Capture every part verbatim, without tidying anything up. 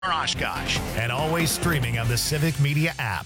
Oshkosh, and always streaming on the Civic Media app.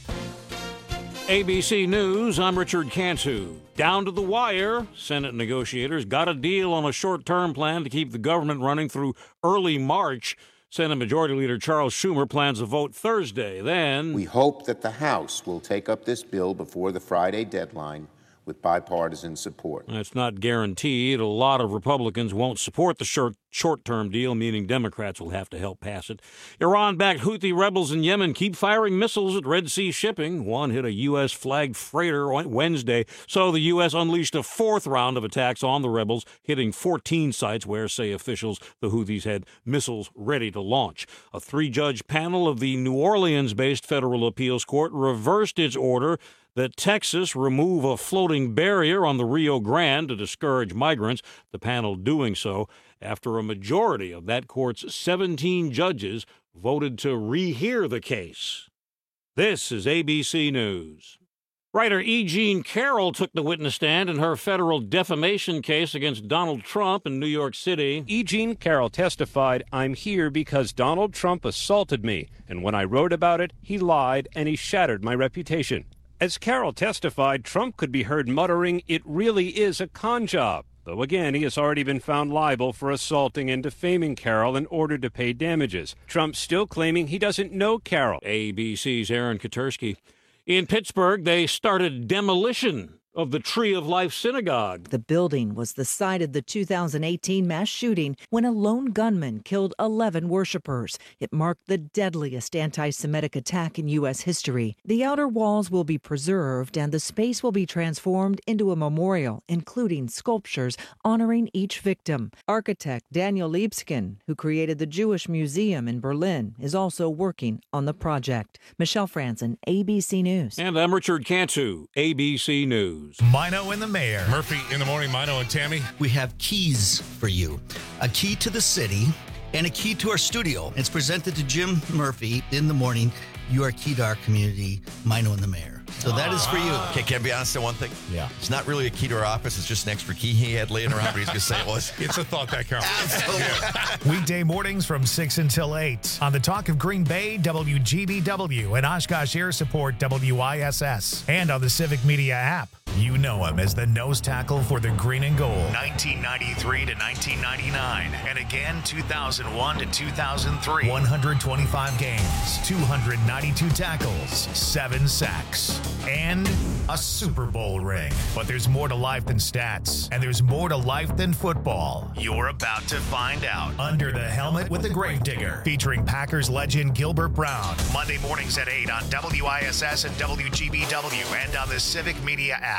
A B C News, I'm Richard Cantu. Down to the wire, Senate negotiators got a deal on a short-term plan to keep the government running through early March. Senate Majority Leader Charles Schumer plans a vote Thursday. Then we hope that the House will take up this bill before the Friday deadline with bipartisan support. That's not guaranteed. A lot of Republicans won't support the short, short-term deal, meaning Democrats will have to help pass it. Iran-backed Houthi rebels in Yemen keep firing missiles at Red Sea shipping. One hit a U S flagged freighter Wednesday, so the U S unleashed a fourth round of attacks on the rebels, hitting fourteen sites where, say officials, the Houthis had missiles ready to launch. A three-judge panel of the New Orleans-based federal appeals court reversed its order that Texas remove a floating barrier on the Rio Grande to discourage migrants, the panel doing so after a majority of that court's seventeen judges voted to rehear the case. This is A B C News. Writer E. Jean Carroll took the witness stand in her federal defamation case against Donald Trump in New York City. E. Jean Carroll testified, "I'm here because Donald Trump assaulted me, and when I wrote about it, he lied and he shattered my reputation." As Carroll testified, Trump could be heard muttering, "It really is a con job." Though again, he has already been found liable for assaulting and defaming Carroll in order to pay damages. Trump's still claiming he doesn't know Carroll. A B C's Aaron Katersky. In Pittsburgh, they started demolition of the Tree of Life Synagogue. The building was the site of the two thousand eighteen mass shooting when a lone gunman killed eleven worshipers. It marked the deadliest anti-Semitic attack in U S history. The outer walls will be preserved and the space will be transformed into a memorial, including sculptures honoring each victim. Architect Daniel Liebskin, who created the Jewish Museum in Berlin, is also working on the project. Michelle Franzen, A B C News. And I'm Richard Cantu, A B C News. Mino and the Mayor. Murphy in the morning, Mino and Tammy. We have keys for you. A key to the city and a key to our studio. It's presented to Jim Murphy in the morning. You are key to our community, Mino and the Mayor. So that is for you. Okay, can I be honest on one thing? Yeah. It's not really a key to our office. It's just an extra key he had laying around, but he's going to say it was. It's a thought that counts. Absolutely. Weekday mornings from six until eight on the Talk of Green Bay, W G B W, and Oshkosh Air Support, W I S S, and on the Civic Media app. You know him as the nose tackle for the green and gold. nineteen ninety-three to nineteen ninety-nine, and again two thousand one to two thousand three. one hundred twenty-five games, two hundred ninety-two tackles, seven sacks, and a Super Bowl ring. But there's more to life than stats, and there's more to life than football. You're about to find out. Under the Helmet with the Gravedigger, featuring Packers legend Gilbert Brown. Monday mornings at eight on W I S S and W G B W, and on the Civic Media app.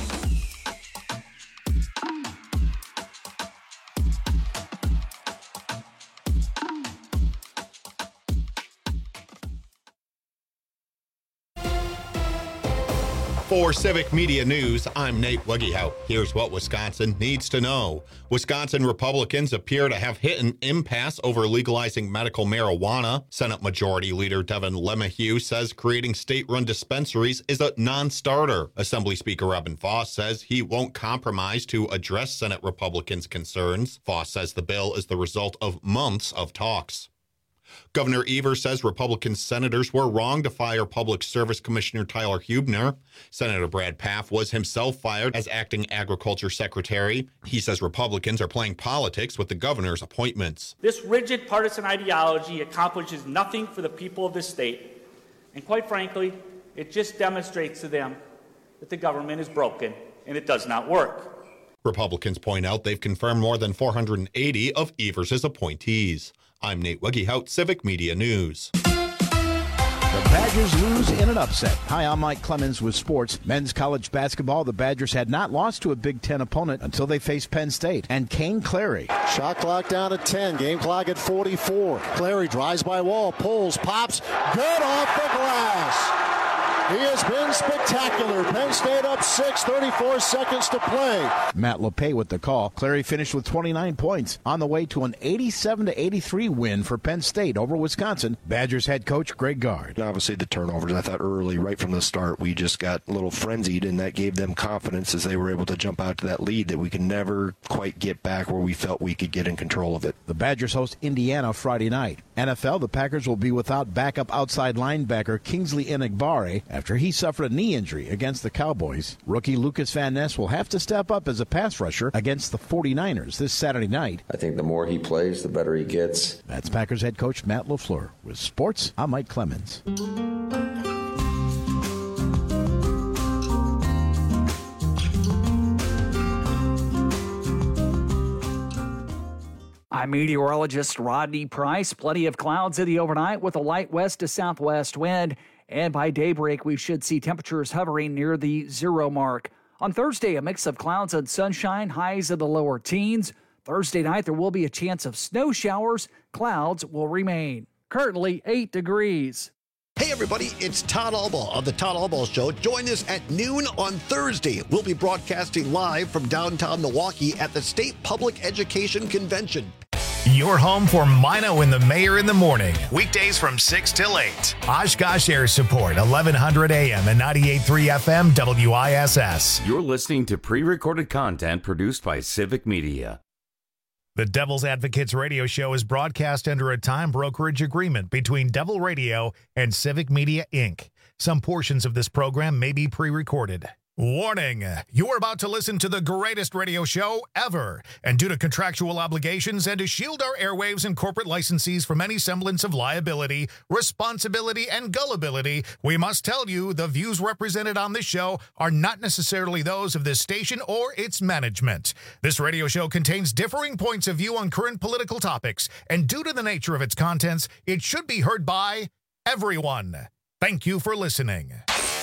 For Civic Media News, I'm Nate Wuggehout. Here's what Wisconsin needs to know. Wisconsin Republicans appear to have hit an impasse over legalizing medical marijuana. Senate Majority Leader Devin LeMahieu says creating state-run dispensaries is a non-starter. Assembly Speaker Evan Foss says he won't compromise to address Senate Republicans' concerns. Foss says the bill is the result of months of talks. Governor Evers says Republican senators were wrong to fire Public Service Commissioner Tyler Huebner. Senator Brad Pfaff was himself fired as acting agriculture secretary. He says Republicans are playing politics with the governor's appointments. This rigid partisan ideology accomplishes nothing for the people of this state. And quite frankly, it just demonstrates to them that the government is broken and it does not work. Republicans point out they've confirmed more than four hundred eighty of Evers' appointees. I'm Nate Wuggehout, Civic Media News. The Badgers lose in an upset. Hi, I'm Mike Clemens with sports. Men's college basketball, the Badgers had not lost to a Big Ten opponent until they faced Penn State. And Kane Clary. Shot clock down at ten, game clock at forty-four. Clary drives by wall, pulls, pops, good off the glass. He has been spectacular. Penn State up six, thirty-four seconds to play. Matt LePay with the call. Clary finished with twenty-nine points on the way to an eighty-seven to eighty-three win for Penn State over Wisconsin. Badgers head coach Greg Gard. Obviously the turnovers, I thought early, right from the start, we just got a little frenzied, and that gave them confidence as they were able to jump out to that lead that we could never quite get back where we felt we could get in control of it. The Badgers host Indiana Friday night. N F L, the Packers will be without backup outside linebacker Kingsley Enagbare after he suffered a knee injury against the Cowboys. Rookie Lucas Van Ness will have to step up as a pass rusher against the forty-niners this Saturday night. I think the more he plays, the better he gets. That's Packers head coach Matt LaFleur. With sports, I'm Mike Clemens. I'm meteorologist Rodney Price. Plenty of clouds in the overnight with a light west to southwest wind. And by daybreak, we should see temperatures hovering near the zero mark. On Thursday, a mix of clouds and sunshine, highs in the lower teens. Thursday night, there will be a chance of snow showers. Clouds will remain. Currently eight degrees. Hey everybody, it's Todd Albaugh of the Todd Albaugh Show. Join us at noon on Thursday. We'll be broadcasting live from downtown Milwaukee at the State Public Education Convention. Your home for Mino and the Mayor in the morning. Weekdays from six till eight. Oshkosh Air Support, eleven hundred A M and ninety-eight point three F M W I S S. You're listening to pre-recorded content produced by Civic Media. The Devil's Advocates radio show is broadcast under a time brokerage agreement between Devil Radio and Civic Media, Incorporated. Some portions of this program may be pre-recorded. Warning, you are about to listen to the greatest radio show ever. And due to contractual obligations and to shield our airwaves and corporate licensees from any semblance of liability, responsibility, and gullibility, we must tell you the views represented on this show are not necessarily those of this station or its management. This radio show contains differing points of view on current political topics, and due to the nature of its contents, it should be heard by everyone. Thank you for listening.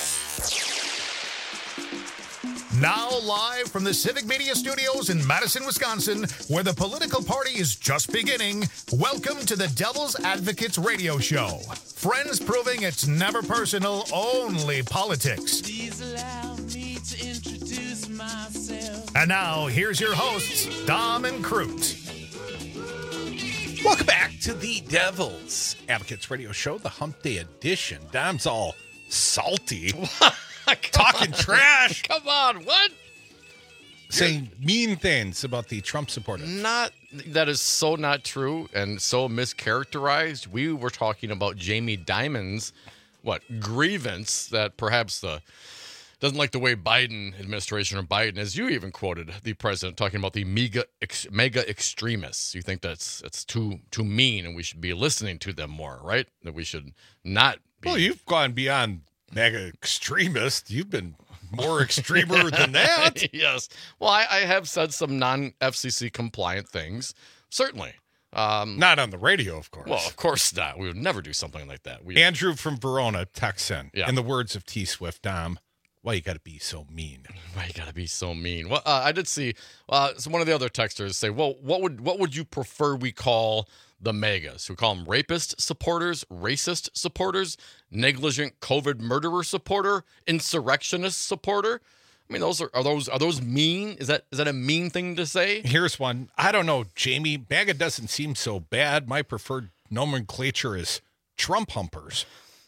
Now live from the Civic Media Studios in Madison, Wisconsin, where the political party is just beginning, welcome to the Devil's Advocates radio show. Friends proving it's never personal, only politics. Please allow me to introduce myself. And now, here's your hosts, Dom and Crute. Welcome back to the Devil's Advocates radio show, the Hump Day edition. Dom's all salty. Talking on. trash. Come on, what? Saying mean things about the Trump supporters. Not that is so not true and so mischaracterized. We were talking about Jamie Dimon's what grievance that perhaps the doesn't like the way Biden administration or Biden, as you even quoted the president talking about the mega ex, mega extremists. You think that's that's too too mean, and we should be listening to them more, right? That we should not be. Well, you've gone beyond mega extremist. You've been more extremer than that. Yes. Well, I, I have said some non-F C C compliant things, certainly. Um, not on the radio, of course. Well, of course not. We would never do something like that. We, Andrew from Verona texts in. Yeah. In the words of T Swift, Dom, why you got to be so mean? Why you got to be so mean? Well, uh, I did see uh, so one of the other texters say, well, what would what would you prefer we call the megas? We call them rapist supporters, racist supporters, negligent COVID murderer supporter, insurrectionist supporter. I mean, those are are those are those mean? Is that is that a mean thing to say? Here's one. I don't know, Jamie. MAGA doesn't seem so bad. My preferred nomenclature is Trump humpers.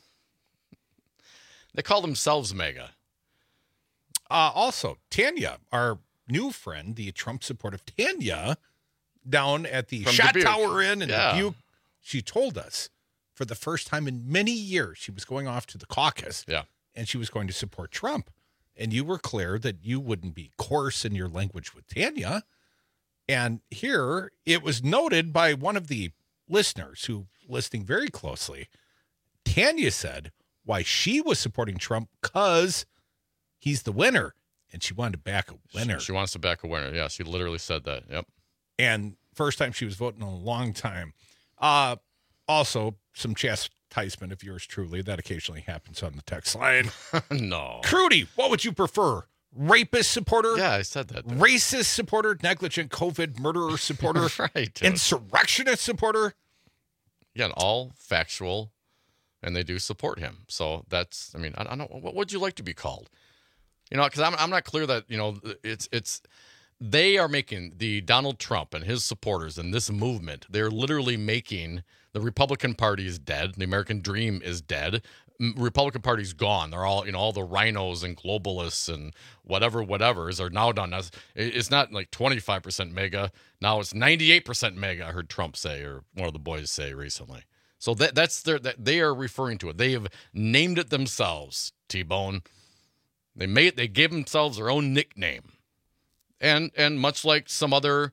They call themselves MAGA. Uh, also, Tanya, our new friend, the Trump supportive Tanya, down at the From Shot Dubuque. Tower Inn in Yeah. Dubuque, she told us for the first time in many years she was going off to the caucus. Yeah. And she was going to support Trump. And you were clear that you wouldn't be coarse in your language with Tanya. And here it was noted by one of the listeners who listening very closely. Tanya said why she was supporting Trump because he's the winner. And she wanted to back a winner. She, she wants to back a winner. Yeah, she literally said that. Yep. And first time she was voting in a long time. Uh, also, some chastisement of yours truly. That occasionally happens on the text line. No. Crudy, what would you prefer? Rapist supporter? Yeah, I said that. Racist supporter? Negligent COVID murderer supporter? Right. Insurrectionist supporter? Again, all factual and they do support him. So that's, I mean, I, I don't. What would you like to be called? You know, because I'm I'm not clear that you know it's it's they are making the Donald Trump and his supporters and this movement. They're literally making the Republican Party is dead. The American dream is dead. Republican Party's gone. They're all, you know, all the rhinos and globalists and whatever, whatever's are now done. It's not like twenty-five percent mega. Now it's ninety-eight percent mega, I heard Trump say, or one of the boys say recently. So that that's their, that they are referring to it. They have named it themselves, T-Bone. They made, they gave themselves their own nickname. And, and much like some other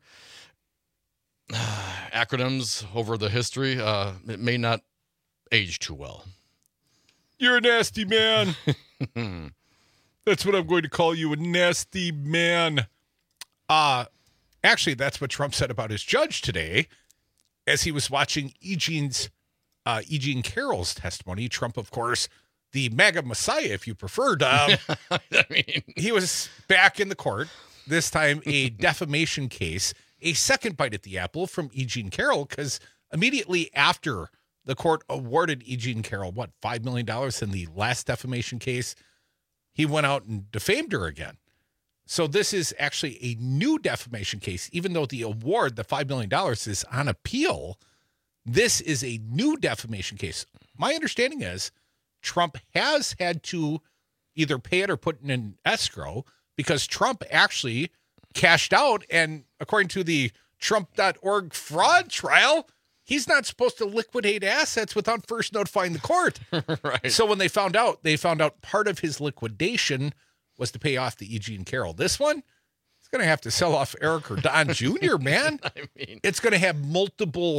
uh, acronyms over the history, uh, it may not age too well. You're a nasty man. That's what I'm going to call you, a nasty man. Uh, actually, that's what Trump said about his judge today as he was watching E. Jean's, uh, E. Jean Carroll's testimony. Trump, of course, the MAGA Messiah, if you preferred. Um, I mean, he was back in the court, this time a defamation case, a second bite at the apple from E. Jean Carroll, because immediately after the court awarded E. Jean Carroll, what, five million dollars in the last defamation case, he went out and defamed her again. So this is actually a new defamation case. Even though the award, the five million dollars, is on appeal, this is a new defamation case. My understanding is Trump has had to either pay it or put it in escrow because Trump actually cashed out. And according to the Trump dot org fraud trial, he's not supposed to liquidate assets without first notifying the court. Right. So when they found out, they found out part of his liquidation was to pay off the E. Jean Carroll. This one, he's going to have to sell off Eric or Don Junior, man. I mean, it's going to have multiple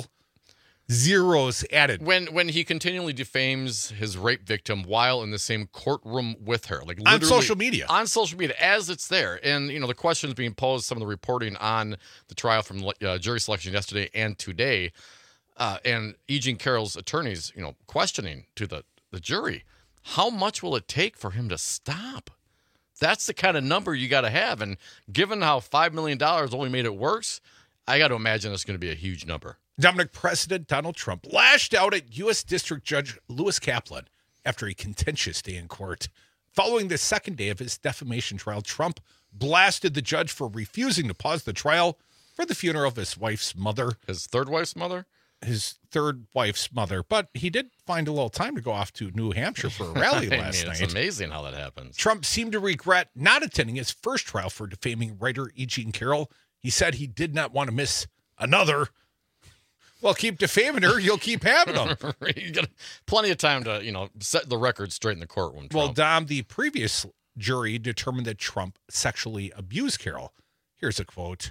zeros added. When when he continually defames his rape victim while in the same courtroom with her, like on social media, on social media as it's there, and you know the questions being posed, some of the reporting on the trial from uh, jury selection yesterday and today, uh, and E. Jean Carroll's attorneys, you know, questioning to the the jury, how much will it take for him to stop? That's the kind of number you got to have, and given how five million dollars only made it worse, I got to imagine it's going to be a huge number. Dominic, President Donald Trump lashed out at U S District Judge Lewis Kaplan after a contentious day in court. Following the second day of his defamation trial, Trump blasted the judge for refusing to pause the trial for the funeral of his wife's mother. His third wife's mother? His third wife's mother. But he did find a little time to go off to New Hampshire for a rally I last mean, night. It's amazing how that happens. Trump seemed to regret not attending his first trial for defaming writer E. Jean Carroll. He said he did not want to miss another. Well, keep defaming her, you'll keep having them. You got plenty of time to, you know, set the record straight in the courtroom. Trump. Well, Dom, the previous jury determined that Trump sexually abused Carroll. Here's a quote.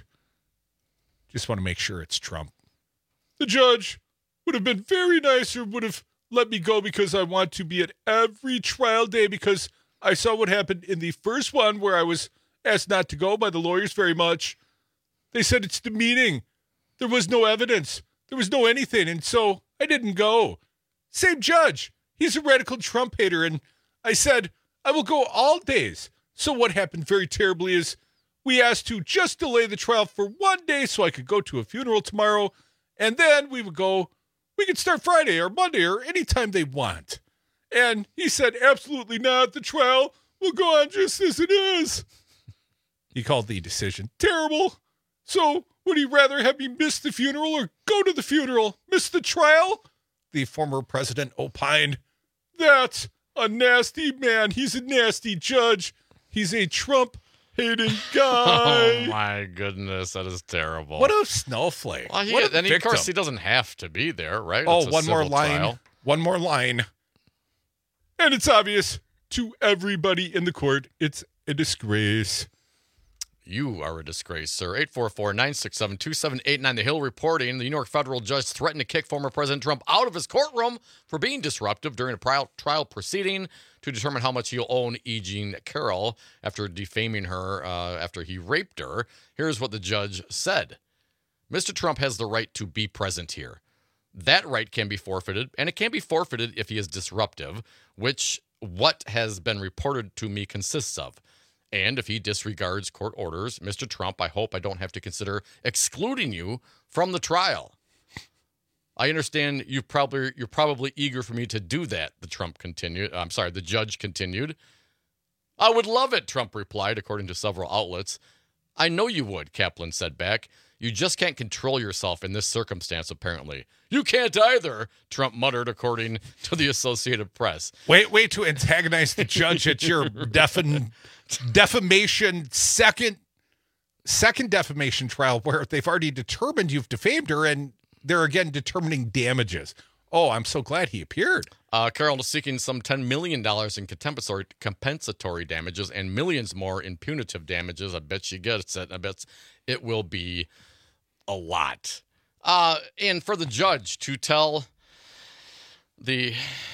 Just want to make sure it's Trump. The judge would have been very nice or would have let me go because I want to be at every trial day because I saw what happened in the first one where I was asked not to go by the lawyers very much. They said it's demeaning. There was no evidence. There was no anything, and so I didn't go. Same judge. He's a radical Trump hater, and I said, I will go all days. So what happened very terribly is we asked to just delay the trial for one day so I could go to a funeral tomorrow, and then we would go, we could start Friday or Monday or anytime they want. And he said, absolutely not. The trial will go on just as it is. He called the decision terrible. So would he rather have me miss the funeral or go to the funeral? Miss the trial? The former president opined. That's a nasty man. He's a nasty judge. He's a Trump-hating guy. Oh, my goodness. That is terrible. What a snowflake. Well, he, what a and victim. Of course, he doesn't have to be there, right? Oh, It's a one more civil line. trial. One more line. And it's obvious to everybody in the court, it's a disgrace. You are a disgrace, sir. eight four four, nine six seven, two seven eight nine. The Hill reporting the New York federal judge threatened to kick former President Trump out of his courtroom for being disruptive during a trial, trial proceeding to determine how much he'll own E. Jean Carroll after defaming her uh, after he raped her. Here's what the judge said. Mister Trump has the right to be present here. That right can be forfeited, and it can be forfeited if he is disruptive, which what has been reported to me consists of. And if he disregards court orders, Mister Trump, I hope I don't have to consider excluding you from the trial. I understand you probably you're probably eager for me to do that, the Trump continued. I'm sorry, the judge continued. I would love it, Trump replied, according to several outlets. I know you would, Kaplan said back. You just can't control yourself in this circumstance, apparently. You can't either, Trump muttered, according to the Associated Press. Wait, wait to antagonize the judge at your defam- defamation second second defamation trial where they've already determined you've defamed her and they're again determining damages. Oh, I'm so glad he appeared. Uh, Carroll is seeking some ten million dollars in compensatory, compensatory damages and millions more in punitive damages. I bet she gets it. I bet it will be a lot. Uh, and for the judge to tell the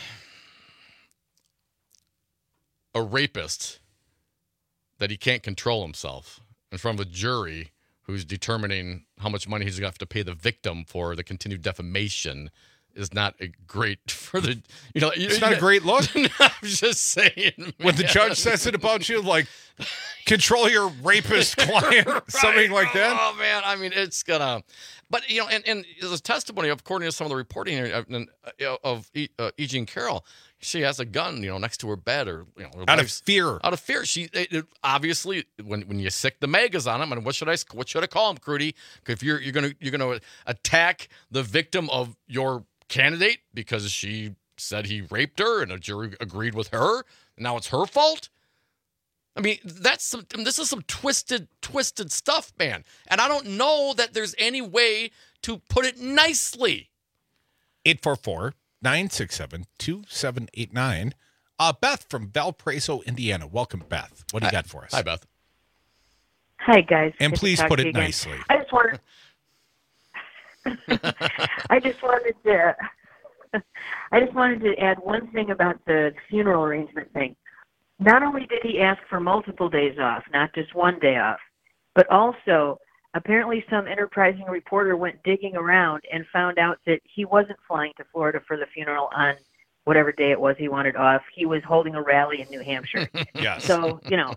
a rapist that he can't control himself in front of a jury who's determining how much money he's going to have to pay the victim for the continued defamation is not a great for the, you know, it's not a great look. I'm just saying, man. When the judge says it about you, like, control your rapist client, right. Something like that. Oh, man. I mean, it's gonna, but, you know, and, and there's a testimony, according to some of the reporting here, of, of uh, E. Jean Carroll. She has a gun, you know, next to her bed, or, you know, her out of fear. Out of fear. She it, it, obviously, when when you sick the magas on him, and what should I what should I call him, Crudy? If you're you're gonna you're gonna attack the victim of your candidate because she said he raped her and a jury agreed with her, and now it's her fault. I mean, that's some. I mean, this is some twisted, twisted stuff, man. And I don't know that there's any way to put it nicely. eight four four, nine six seven, two seven eight nine. Uh, Beth from Valparaiso, Indiana. Welcome, Beth. What do you Hi. got for us? Hi, Beth. Hi, guys. And Good please to talk put to you it again. nicely. I just wanted. I just wanted to. I just wanted to add one thing about the funeral arrangement thing. Not only did he ask for multiple days off, not just one day off, but also apparently some enterprising reporter went digging around and found out that he wasn't flying to Florida for the funeral on whatever day it was he wanted off. He was holding a rally in New Hampshire. Yes. So, you know,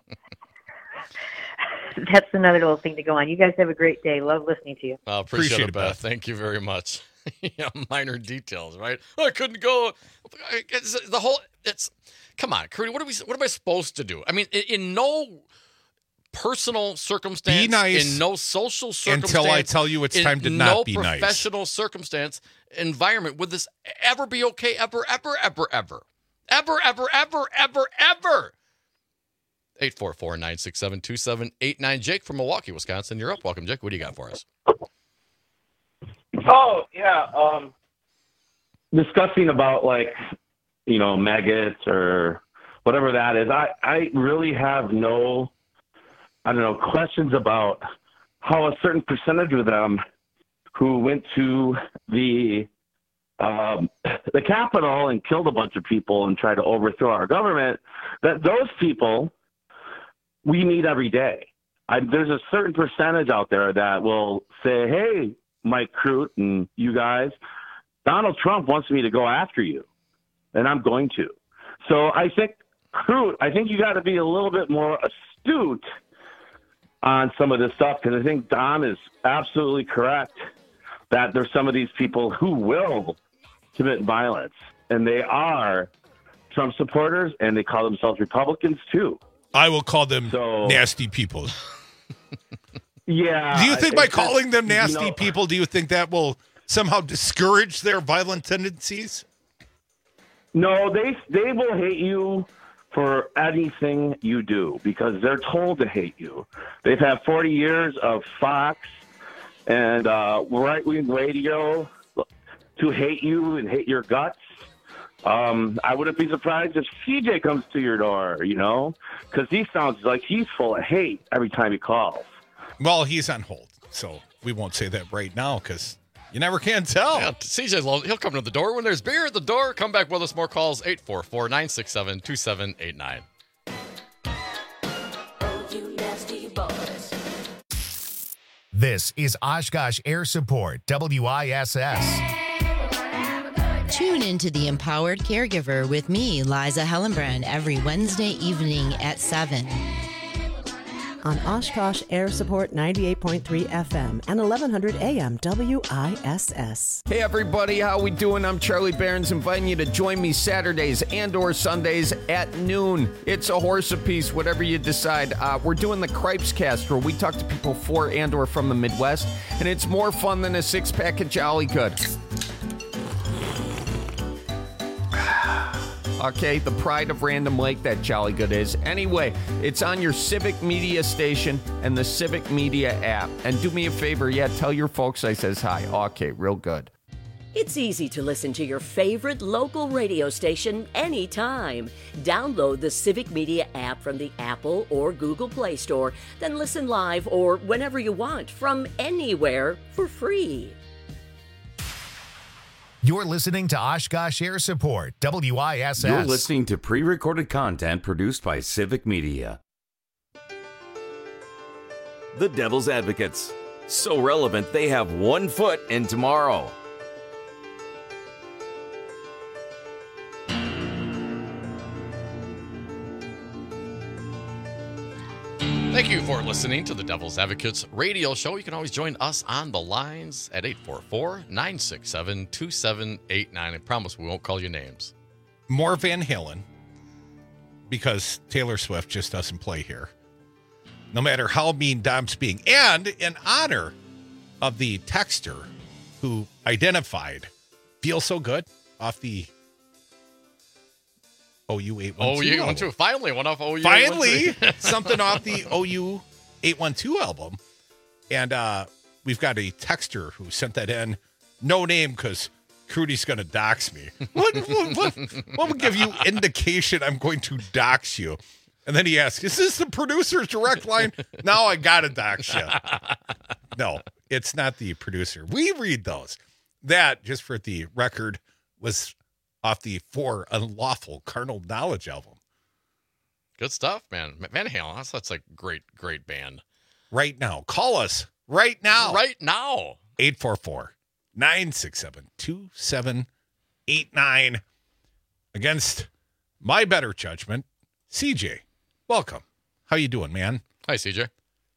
that's another little thing to go on. You guys have a great day. Love listening to you. Well, appreciate, Appreciate it, it, Beth. Beth. Thank you very much. Yeah, minor details, right? I couldn't go. It's the whole. It's come on, Crudy. What are we? What am I supposed to do? I mean, in, in no personal circumstance, Be nice in no social circumstance, until I tell you it's in time to no not be nice. professional circumstance environment would this ever be okay? Ever, ever, ever, ever, ever, ever, ever, ever, ever. eight four four, nine six seven, two seven eight nine. Jake from Milwaukee, Wisconsin. You're up. Welcome, Jake. What do you got for us? Oh, yeah. Um, discussing about, like, you know, maggots or whatever that is, I, I really have no, I don't know, questions about how a certain percentage of them who went to the um, the Capitol and killed a bunch of people and tried to overthrow our government, that those people we meet every day. I, there's a certain percentage out there that will say, hey, Mike Crute and you guys, Donald Trump wants me to go after you, and I'm going to. So I think, Crute, I think you got to be a little bit more astute on some of this stuff, because I think Don is absolutely correct that there's some of these people who will commit violence, and they are Trump supporters, and they call themselves Republicans too. I will call them So- nasty people. Yeah. Do you think I- by it's calling them just, nasty you know, people, do you think that will somehow discourage their violent tendencies? No, they they will hate you for anything you do because they're told to hate you. They've had forty years of Fox and uh, right-wing radio to hate you and hate your guts. Um, I wouldn't be surprised if C J comes to your door, you know, because he sounds like he's full of hate every time he calls. Well, he's on hold, so we won't say that right now because you never can tell. Yeah, C J's low. He'll come to the door when there's beer at the door. Come back with us. More calls. eight four four, nine six seven, two seven eight nine. This is Oshkosh Air Support, W I S S. Tune into The Empowered Caregiver with me, Liza Hellenbrand, every Wednesday evening at seven. on Oshkosh Air Support ninety-eight point three F M and eleven hundred A M W I S S. Hey everybody, how we doing? I'm Charlie Barons, inviting you to join me Saturdays and or Sundays at noon. It's a horse apiece, whatever you decide. Uh, we're doing the Cripes Cast, where we talk to people for and or from the Midwest, and it's more fun than a six-pack of Jolly Good. Okay, the pride of Random Lake, that Jolly Good is. Anyway, it's on your Civic Media station and the Civic Media app. And do me a favor, yeah, tell your folks I says hi. Okay, real good. It's easy to listen to your favorite local radio station anytime. Download the Civic Media app from the Apple or Google Play Store, then listen live or whenever you want from anywhere for free. You're listening to Oshkosh Air Support, W I S S. You're listening to pre-recorded content produced by Civic Media. The Devil's Advocates. So relevant, they have one foot in tomorrow. Thank you for listening to the Devil's Advocates radio show. You can always join us on the lines at eight four four, nine six seven, two seven eight nine. I promise we won't call you names. More Van Halen, because Taylor Swift just doesn't play here. No matter how mean Dom's being. And in honor of the texter who identified Feel So Good off the O U eight one two. O U eight one two. Finally, one off O U Finally, something off the O U eight one two album. And uh, we've got a texter who sent that in. No name, because Crudy's going to dox me. What, what, what, what would give you indication I'm going to dox you? And then he asks, is this the producer's direct line? Now I got to dox you. No, it's not the producer. We read those. That, just for the record, was off the For Unlawful Carnal Knowledge album. Good stuff, man. Van Halen, that's, that's a great, great band. Right now. Call us right now. Right now. eight four four, nine six seven, two seven eight nine. Against my better judgment, C J. Welcome. How you doing, man? Hi, C J.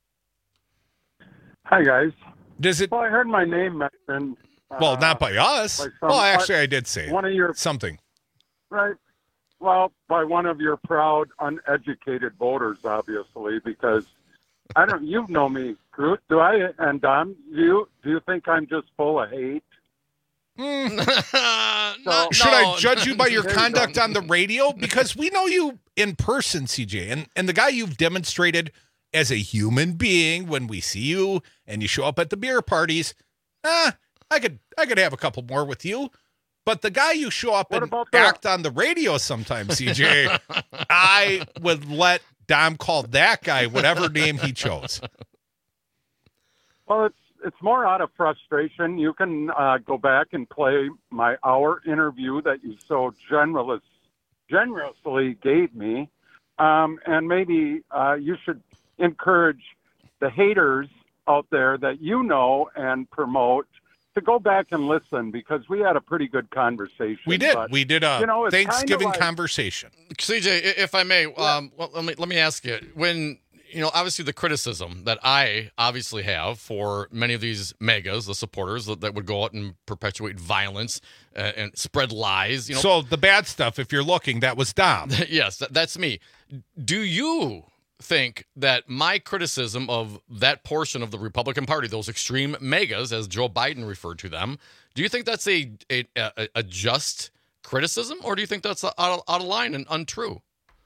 Hi, guys. Does it? Well, I heard my name mentioned. Well, not by us. By some, well, actually, I did say one of your something. Right. Well, by one of your proud, uneducated voters, obviously, because I don't. You know me, Groot. Do I? And Don, do you do you think I'm just full of hate? Mm. no, Should no. I judge you by your conduct on the radio? Because we know you in person, C J, and and the guy you've demonstrated as a human being when we see you and you show up at the beer parties. Ah. I could I could have a couple more with you, but the guy you show up what and about act on the radio sometimes, C J, I would let Dom call that guy whatever name he chose. Well, it's it's more out of frustration. You can uh, go back and play my hour interview that you so generous, generously gave me, um, and maybe uh, you should encourage the haters out there that you know and promote to go back and listen, because we had a pretty good conversation. We did. But, we did a you know, it's Thanksgiving kinda like, conversation. C J, if I may, um, well, let me let me ask you. When you know, obviously, the criticism that I obviously have for many of these megas, the supporters that, that would go out and perpetuate violence uh, and spread lies. You know, so the bad stuff, if you're looking, that was Dom. Yes, that, that's me. Do you think that my criticism of that portion of the Republican Party, those extreme megas, as Joe Biden referred to them, do you think that's a a, a, a just criticism, or do you think that's out of, out of line and untrue?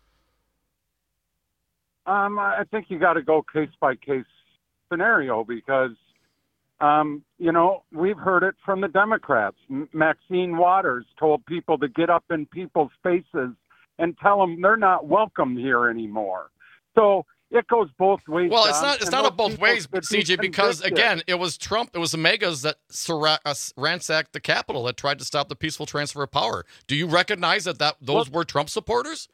Um, I think you got to go case by case scenario, because, um, you know, we've heard it from the Democrats. M- Maxine Waters told people to get up in people's faces and tell them they're not welcome here anymore. So it goes both ways. Well, it's Don, not. It's and not a those both ways, people C should J. be Because convicted. again, it was Trump. It was the megas that surra- uh, ransacked the Capitol that tried to stop the peaceful transfer of power. Do you recognize that that those Well- were Trump supporters?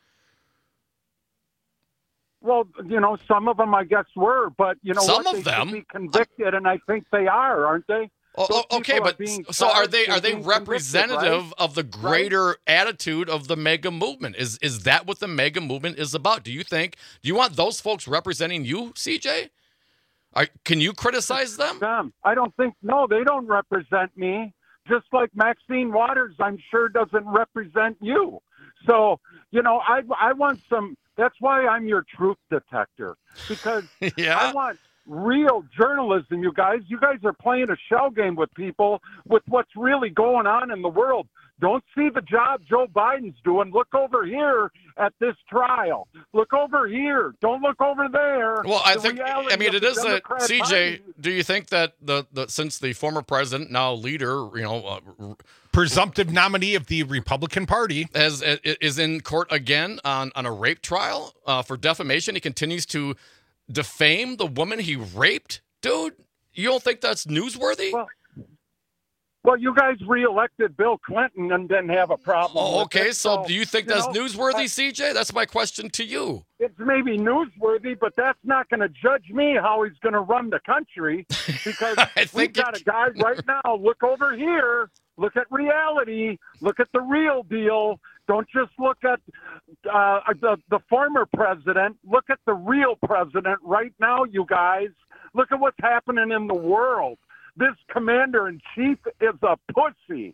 Well, you know, some of them I guess were, but you know Some what? of they them? should be convicted, and I think they are, aren't they? Oh, Those oh, okay, people but being so are charged they and are they being convicted, representative right? of the greater attitude of the MAGA movement? Is is that what the MAGA movement is about? Do you think? Do you want those folks representing you, C J? Are, can you criticize them? Them. I don't think. No, they don't represent me. Just like Maxine Waters, I'm sure doesn't represent you. So you know, I I want some. That's why I'm your truth detector, because yeah. I want real journalism, you guys. You guys are playing a shell game with people with what's really going on in the world. Don't see the job Joe Biden's doing. Look over here at this trial. Look over here. Don't look over there. Well, I The think, reality I mean, of it the is a, Democrat C J, Party. do you think that the, the since the former president, now leader, you know, uh, presumptive nominee of the Republican Party, has, is in court again on, on a rape trial uh, for defamation, he continues to defame the woman he raped? Dude, you don't think that's newsworthy? Well, Well, you guys reelected Bill Clinton and didn't have a problem. Oh, with okay, it, so do you think you that's know, newsworthy, uh, C J? That's my question to you. It's maybe newsworthy, but that's not going to judge me how he's going to run the country, because we've got a guy right now. Look over here. Look at reality. Look at the real deal. Don't just look at uh, the, the former president. Look at the real president right now, you guys. Look at what's happening in the world. This commander-in-chief is a pussy.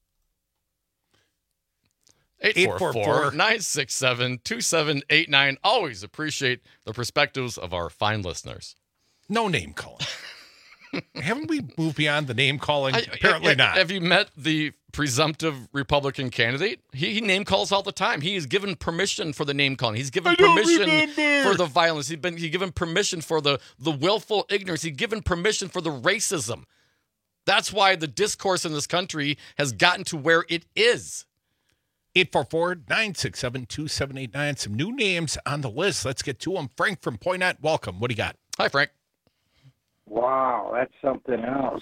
eight four four, nine six seven, two seven eight nine. Always appreciate the perspectives of our fine listeners. No name calling. Haven't we moved beyond the name calling? I, Apparently I, not. Have you met the presumptive Republican candidate? He, he name calls all the time. He is given permission for the name calling. He's given I don't permission remember. for the violence. He's been he's given permission for the, the willful ignorance. He's given permission for the racism. That's why the discourse in this country has gotten to where it is. eight four four, nine six seven, two seven eight nine. Some new names on the list. Let's get to them. Frank from Poynette, welcome. What do you got? Hi, Frank. Wow, that's something else.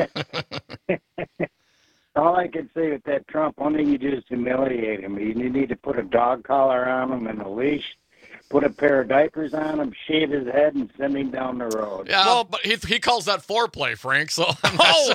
All I can say with that Trump, one thing you do is humiliate him. You need to put a dog collar on him and a leash, put a pair of diapers on him, shave his head, and send him down the road. Yeah, well, but he, he calls that foreplay, Frank, so I'm not oh.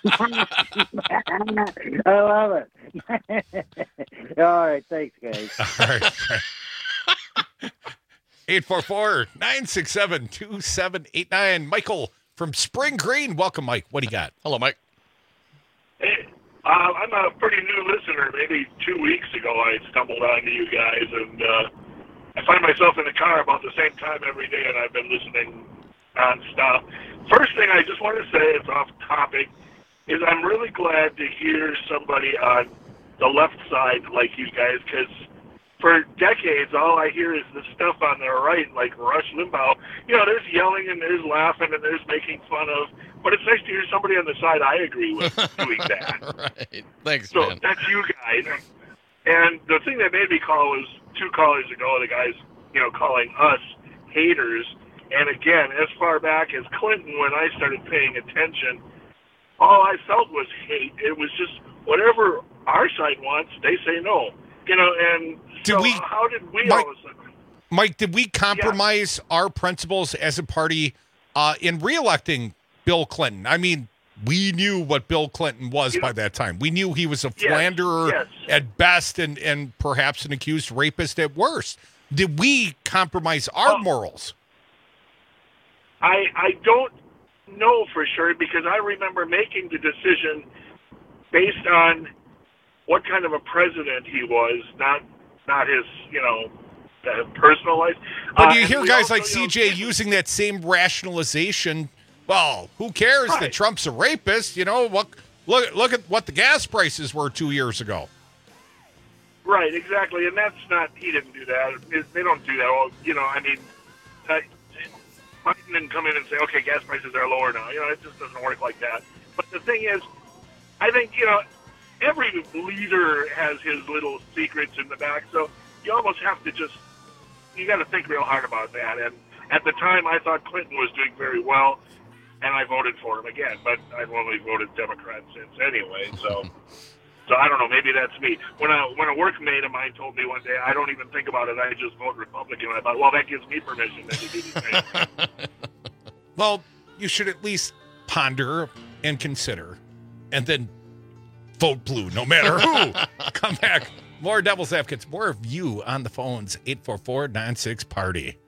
I love it. All right, thanks, guys. All right. eight four four, nine six seven, two seven eight nine. Michael from Spring Green. Welcome, Mike. What do you got? Hello, Mike. Hey, uh, I'm a pretty new listener. Maybe two weeks ago I stumbled onto you guys, and uh, I find myself in the car about the same time every day, and I've been listening nonstop. First thing I just want to say, it's off topic, is I'm really glad to hear somebody on the left side like you guys, because for decades, all I hear is the stuff on the right, like Rush Limbaugh. You know, there's yelling and there's laughing and there's making fun of, but it's nice to hear somebody on the side I agree with doing that. Right. Thanks, so man. that's you guys. And the thing that made me call was two callers ago, the guys, you know, calling us haters. And again, as far back as Clinton, when I started paying attention, all I felt was hate. It was just whatever our side wants, they say no. You know, and Did so we, how did we Mike, all of a sudden? Mike, did we compromise yeah. our principles as a party uh, in reelecting Bill Clinton? I mean, we knew what Bill Clinton was you by know, that time. We knew he was a yes, philanderer yes. at best and, and perhaps an accused rapist at worst. Did we compromise our oh, morals? I I don't know for sure, because I remember making the decision based on what kind of a president he was, not not his, you know, uh, personal life. But uh, you hear guys also, like C J know, using that same rationalization. Well, who cares right. that Trump's a rapist? You know, look, look, look at what the gas prices were two years ago. Right, exactly, and that's not. He didn't do that. It, they don't do that. Well, you know, I mean, uh, Biden didn't come in and say, "Okay, gas prices are lower now." You know, it just doesn't work like that. But the thing is, I think, you know, every leader has his little secrets in the back, so you almost have to just, you got to think real hard about that. And at the time, I thought Clinton was doing very well, and I voted for him again, but I've only voted Democrat since anyway, so so I don't know, maybe that's me. When a, when a workmate of mine told me one day, I don't even think about it, I just vote Republican, I thought, well, that gives me permission to do the same. Well, you should at least ponder and consider, and then vote blue no matter who. Come back. More Devil's Advocates, more of you on the phones. eight four four, nine six, party.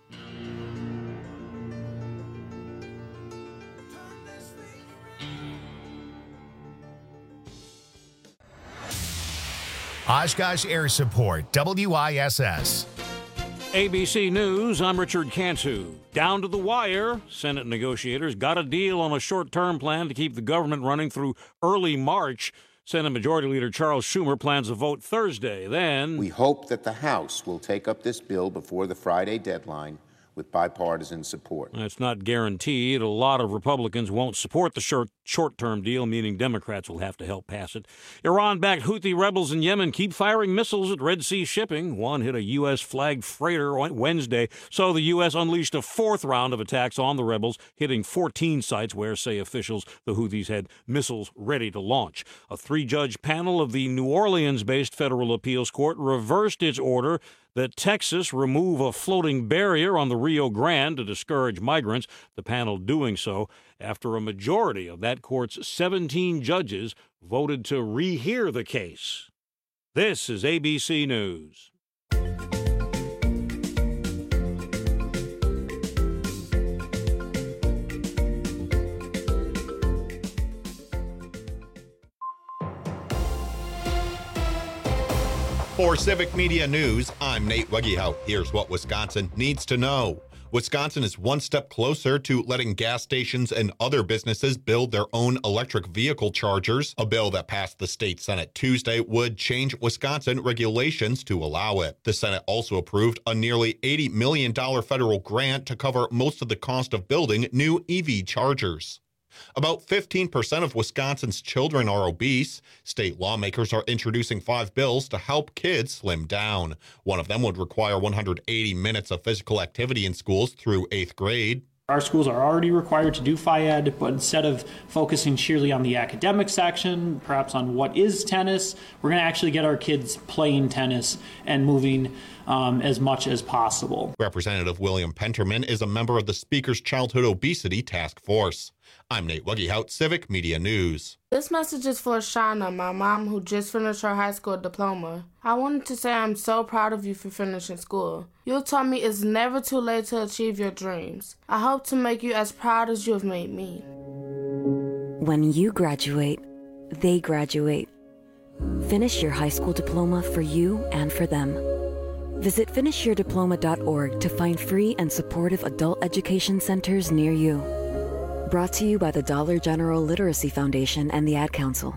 Oshkosh Air Support, W I S S. A B C News, I'm Richard Cantu. Down to the wire, Senate negotiators got a deal on a short-term plan to keep the government running through early March. Senate Majority Leader Charles Schumer plans a vote Thursday. Then we hope that the House will take up this bill before the Friday deadline with bipartisan support. That's not guaranteed. A lot of Republicans won't support the short, short-term deal, meaning Democrats will have to help pass it. Iran-backed Houthi rebels in Yemen keep firing missiles at Red Sea shipping. One hit a U S flagged freighter Wednesday, so the U S unleashed a fourth round of attacks on the rebels, hitting fourteen sites where, say officials, the Houthis had missiles ready to launch. A three-judge panel of the New Orleans-based federal appeals court reversed its order that Texas remove a floating barrier on the Rio Grande to discourage migrants, the panel doing so after a majority of that court's seventeen judges voted to rehear the case. This is A B C News. For Civic Media News, I'm Nate Wegehout. Here's what Wisconsin needs to know. Wisconsin is one step closer to letting gas stations and other businesses build their own electric vehicle chargers. A bill that passed the state Senate Tuesday would change Wisconsin regulations to allow it. The Senate also approved a nearly eighty million dollars federal grant to cover most of the cost of building new E V chargers. About fifteen percent of Wisconsin's children are obese. State lawmakers are introducing five bills to help kids slim down. One of them would require one hundred eighty minutes of physical activity in schools through eighth grade. Our schools are already required to do Phy Ed, but instead of focusing sheerly on the academic section, perhaps on what is tennis, we're going to actually get our kids playing tennis and moving um, as much as possible. Representative William Penterman is a member of the Speaker's Childhood Obesity Task Force. I'm Nate Wegehout, Civic Media News. This message is for Shauna, my mom, who just finished her high school diploma. I wanted to say I'm so proud of you for finishing school. You taught me it's never too late to achieve your dreams. I hope to make you as proud as you have made me. When you graduate, they graduate. Finish your high school diploma for you and for them. Visit finish your diploma dot org to find free and supportive adult education centers near you. Brought to you by the Dollar General Literacy Foundation and the Ad Council.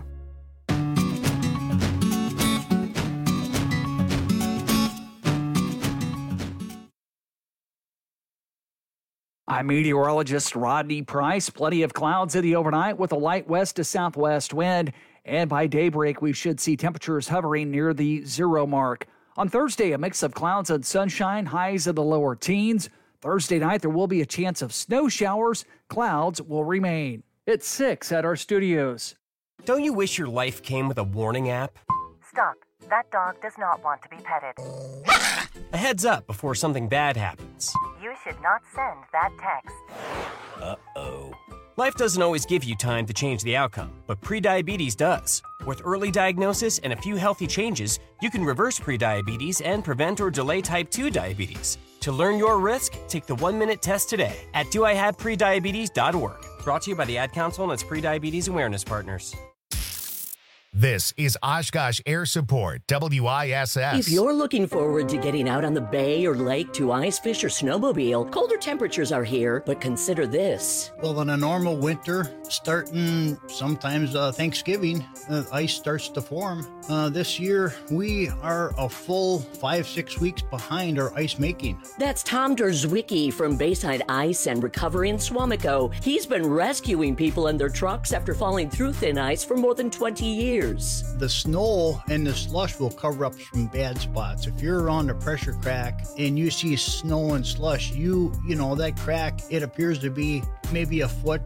I'm meteorologist Rodney Price. Plenty of clouds in the overnight with a light west to southwest wind. And by daybreak, we should see temperatures hovering near the zero mark. On Thursday, a mix of clouds and sunshine, highs in the lower teens. Thursday night, there will be a chance of snow showers. Clouds will remain. It's six at our studios. Don't you wish your life came with a warning app? Stop. That dog does not want to be petted. A heads up before something bad happens. You should not send that text. Uh-oh. Life doesn't always give you time to change the outcome, but prediabetes does. With early diagnosis and a few healthy changes, you can reverse prediabetes and prevent or delay type two diabetes. To learn your risk, take the one-minute test today at do I have prediabetes dot org. Brought to you by the Ad Council and its prediabetes awareness partners. This is Oshkosh Air Support, W I S S. If you're looking forward to getting out on the bay or lake to ice fish or snowmobile, colder temperatures are here, but consider this. Well, in a normal winter, starting sometimes uh, Thanksgiving, uh, ice starts to form. Uh, this year, we are a full five, six weeks behind our ice making. That's Tom Derzwicki from Bayside Ice and Recovery in Swamico. He's been rescuing people and their trucks after falling through thin ice for more than twenty years. The snow and the slush will cover up some bad spots. If you're on a pressure crack and you see snow and slush, you, you know, that crack, it appears to be maybe a foot,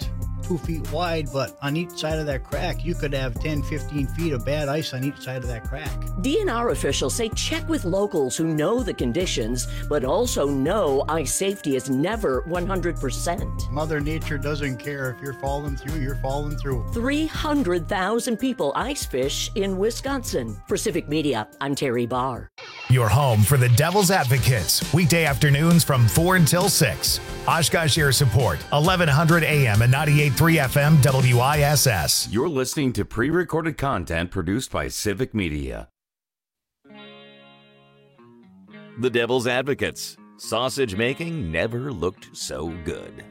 two feet wide, but on each side of that crack, you could have ten, fifteen feet of bad ice on each side of that crack. D N R officials say check with locals who know the conditions, but also know ice safety is never one hundred percent. Mother Nature doesn't care. If you're falling through, you're falling through. three hundred thousand people ice fish in Wisconsin. For Civic Media, I'm Terry Barr. Your home for the Devil's Advocates, weekday afternoons from four until six. Oshkosh Air Support, eleven hundred A M and ninety-eight point three F M W I S S. You're listening to pre-recorded content produced by Civic Media. The Devil's Advocates. Sausage making never looked so good.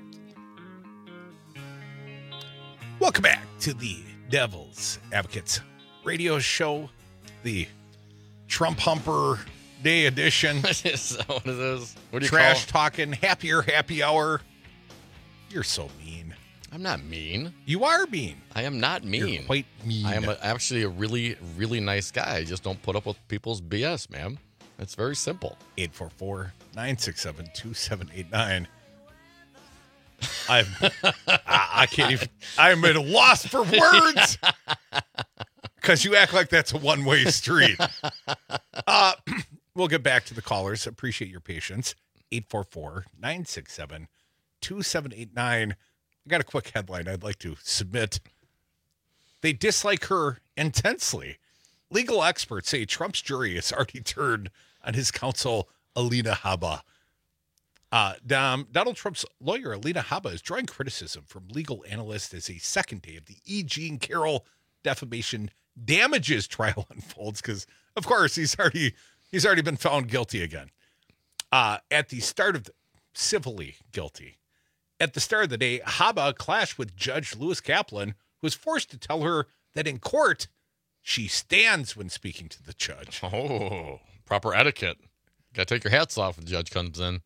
Welcome back to the Devil's Advocates radio show, the Trump Humper Day edition. Is that what it is? What do you Trash call it? talking, happier happy hour. You're so mean. I'm not mean. You are mean. I am not mean. You're quite mean. I am a, actually a really, really nice guy. I just don't put up with people's B S, man. It's very simple. eight four four, nine six seven, two seven eight nine. I'm, I, I can't even, I'm at a loss for words because you act like that's a one-way street. Uh, we'll get back to the callers. Appreciate your patience. eight four four, nine six seven, two seven eight nine. I got a quick headline I'd like to submit. They dislike her intensely. Legal experts say Trump's jury has already turned on his counsel, Alina Habba. Uh, um, Donald Trump's lawyer, Alina Habba, is drawing criticism from legal analysts as a second day of the E. Jean Carroll defamation damages trial unfolds because, of course, he's already he's already been found guilty again. Uh, at the start of the, civilly guilty. At the start of the day, Habba clashed with Judge Lewis Kaplan, who was forced to tell her that in court she stands when speaking to the judge. Oh, proper etiquette. Got to take your hats off when the judge comes in.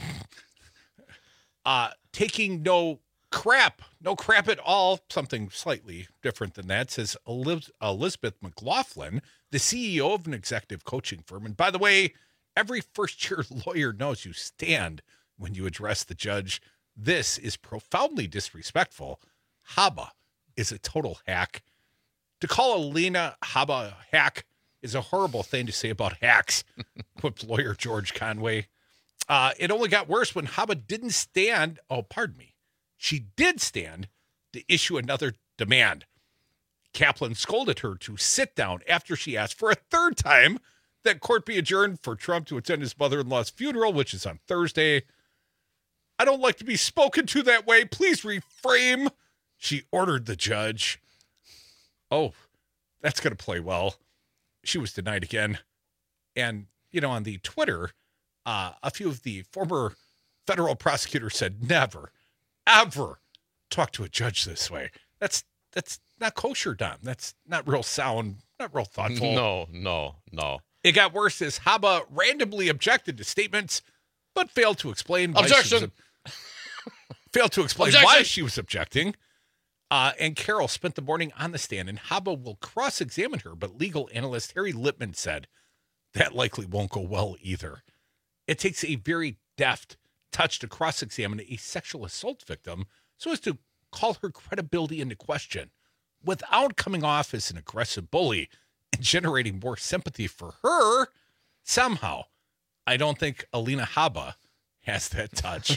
Uh, taking no crap, no crap at all, something slightly different than that, says Eliz- Elizabeth McLaughlin, the C E O of an executive coaching firm. And by the way, every first-year lawyer knows you stand when you address the judge. This is profoundly disrespectful. Habba is a total hack. To call Alina Habba a hack is a horrible thing to say about hacks, quipped lawyer George Conway. Uh, it only got worse when Habba didn't stand. Oh, pardon me. She did stand to issue another demand. Kaplan scolded her to sit down after she asked for a third time that court be adjourned for Trump to attend his mother-in-law's funeral, which is on Thursday. I don't like to be spoken to that way. Please reframe, she ordered the judge. Oh, that's going to play well. She was denied again. And, you know, on the Twitter, uh, a few of the former federal prosecutors said, never, ever talk to a judge this way. That's that's not kosher, Dom. That's not real sound, not real thoughtful. No, no, no. It got worse as Habba randomly objected to statements, but failed to explain why Objection. she was, failed to explain Objection. why she was objecting. Uh, and Carroll spent the morning on the stand, and Habba will cross-examine her, but legal analyst Harry Lippman said that likely won't go well either. It takes a very deft touch to cross-examine a sexual assault victim so as to call her credibility into question without coming off as an aggressive bully and generating more sympathy for her. Somehow, I don't think Alina Habba has that touch.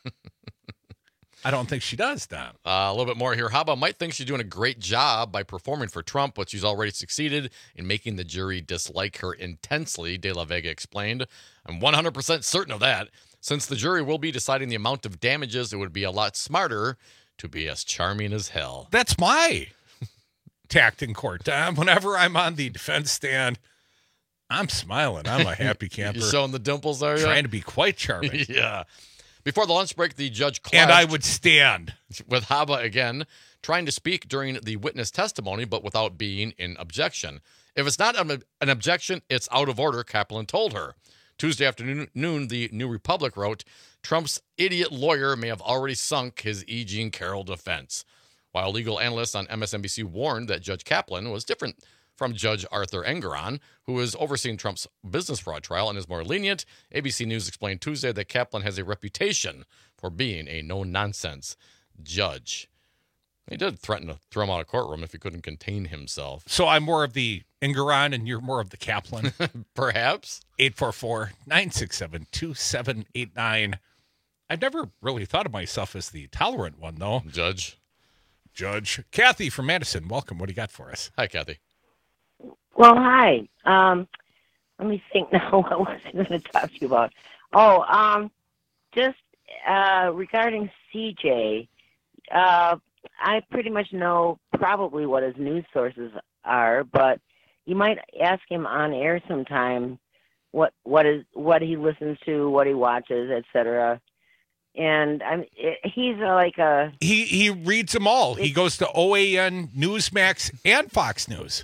I don't think she does, Don. Uh, a little bit more here. Habba might think she's doing a great job by performing for Trump, but she's already succeeded in making the jury dislike her intensely, De La Vega explained. I'm one hundred percent certain of that. Since the jury will be deciding the amount of damages, it would be a lot smarter to be as charming as hell. That's my tact in court, Don. Whenever I'm on the defense stand, I'm smiling. I'm a happy camper. You're showing the dimples, are you? Trying to be quite charming. Yeah. Before the lunch break, the judge clashed And I would stand with Habba again, trying to speak during the witness testimony, but without being in objection. If it's not an, an objection, it's out of order, Kaplan told her. Tuesday afternoon, the New Republic wrote, Trump's idiot lawyer may have already sunk his E. Jean Carroll defense. While legal analysts on M S N B C warned that Judge Kaplan was different from Judge Arthur Engoron, who is overseeing Trump's business fraud trial and is more lenient, A B C News explained Tuesday that Kaplan has a reputation for being a no-nonsense judge. He did threaten to throw him out of courtroom if he couldn't contain himself. So I'm more of the Engeron and you're more of the Kaplan. Perhaps. eight four four, nine six seven, two seven eight nine. I've never really thought of myself as the tolerant one, though. Judge. Judge. Kathy from Madison, welcome. What do you got for us? Hi, Kathy. Well, hi. Um, let me think now. What was I going to talk to you about? Oh, um, just uh, regarding C J, uh, I pretty much know probably what his news sources are, but you might ask him on air sometime what what is what he listens to, what he watches, et cetera. And I'm he's like a he he reads them all. He goes to O A N, Newsmax, and Fox News.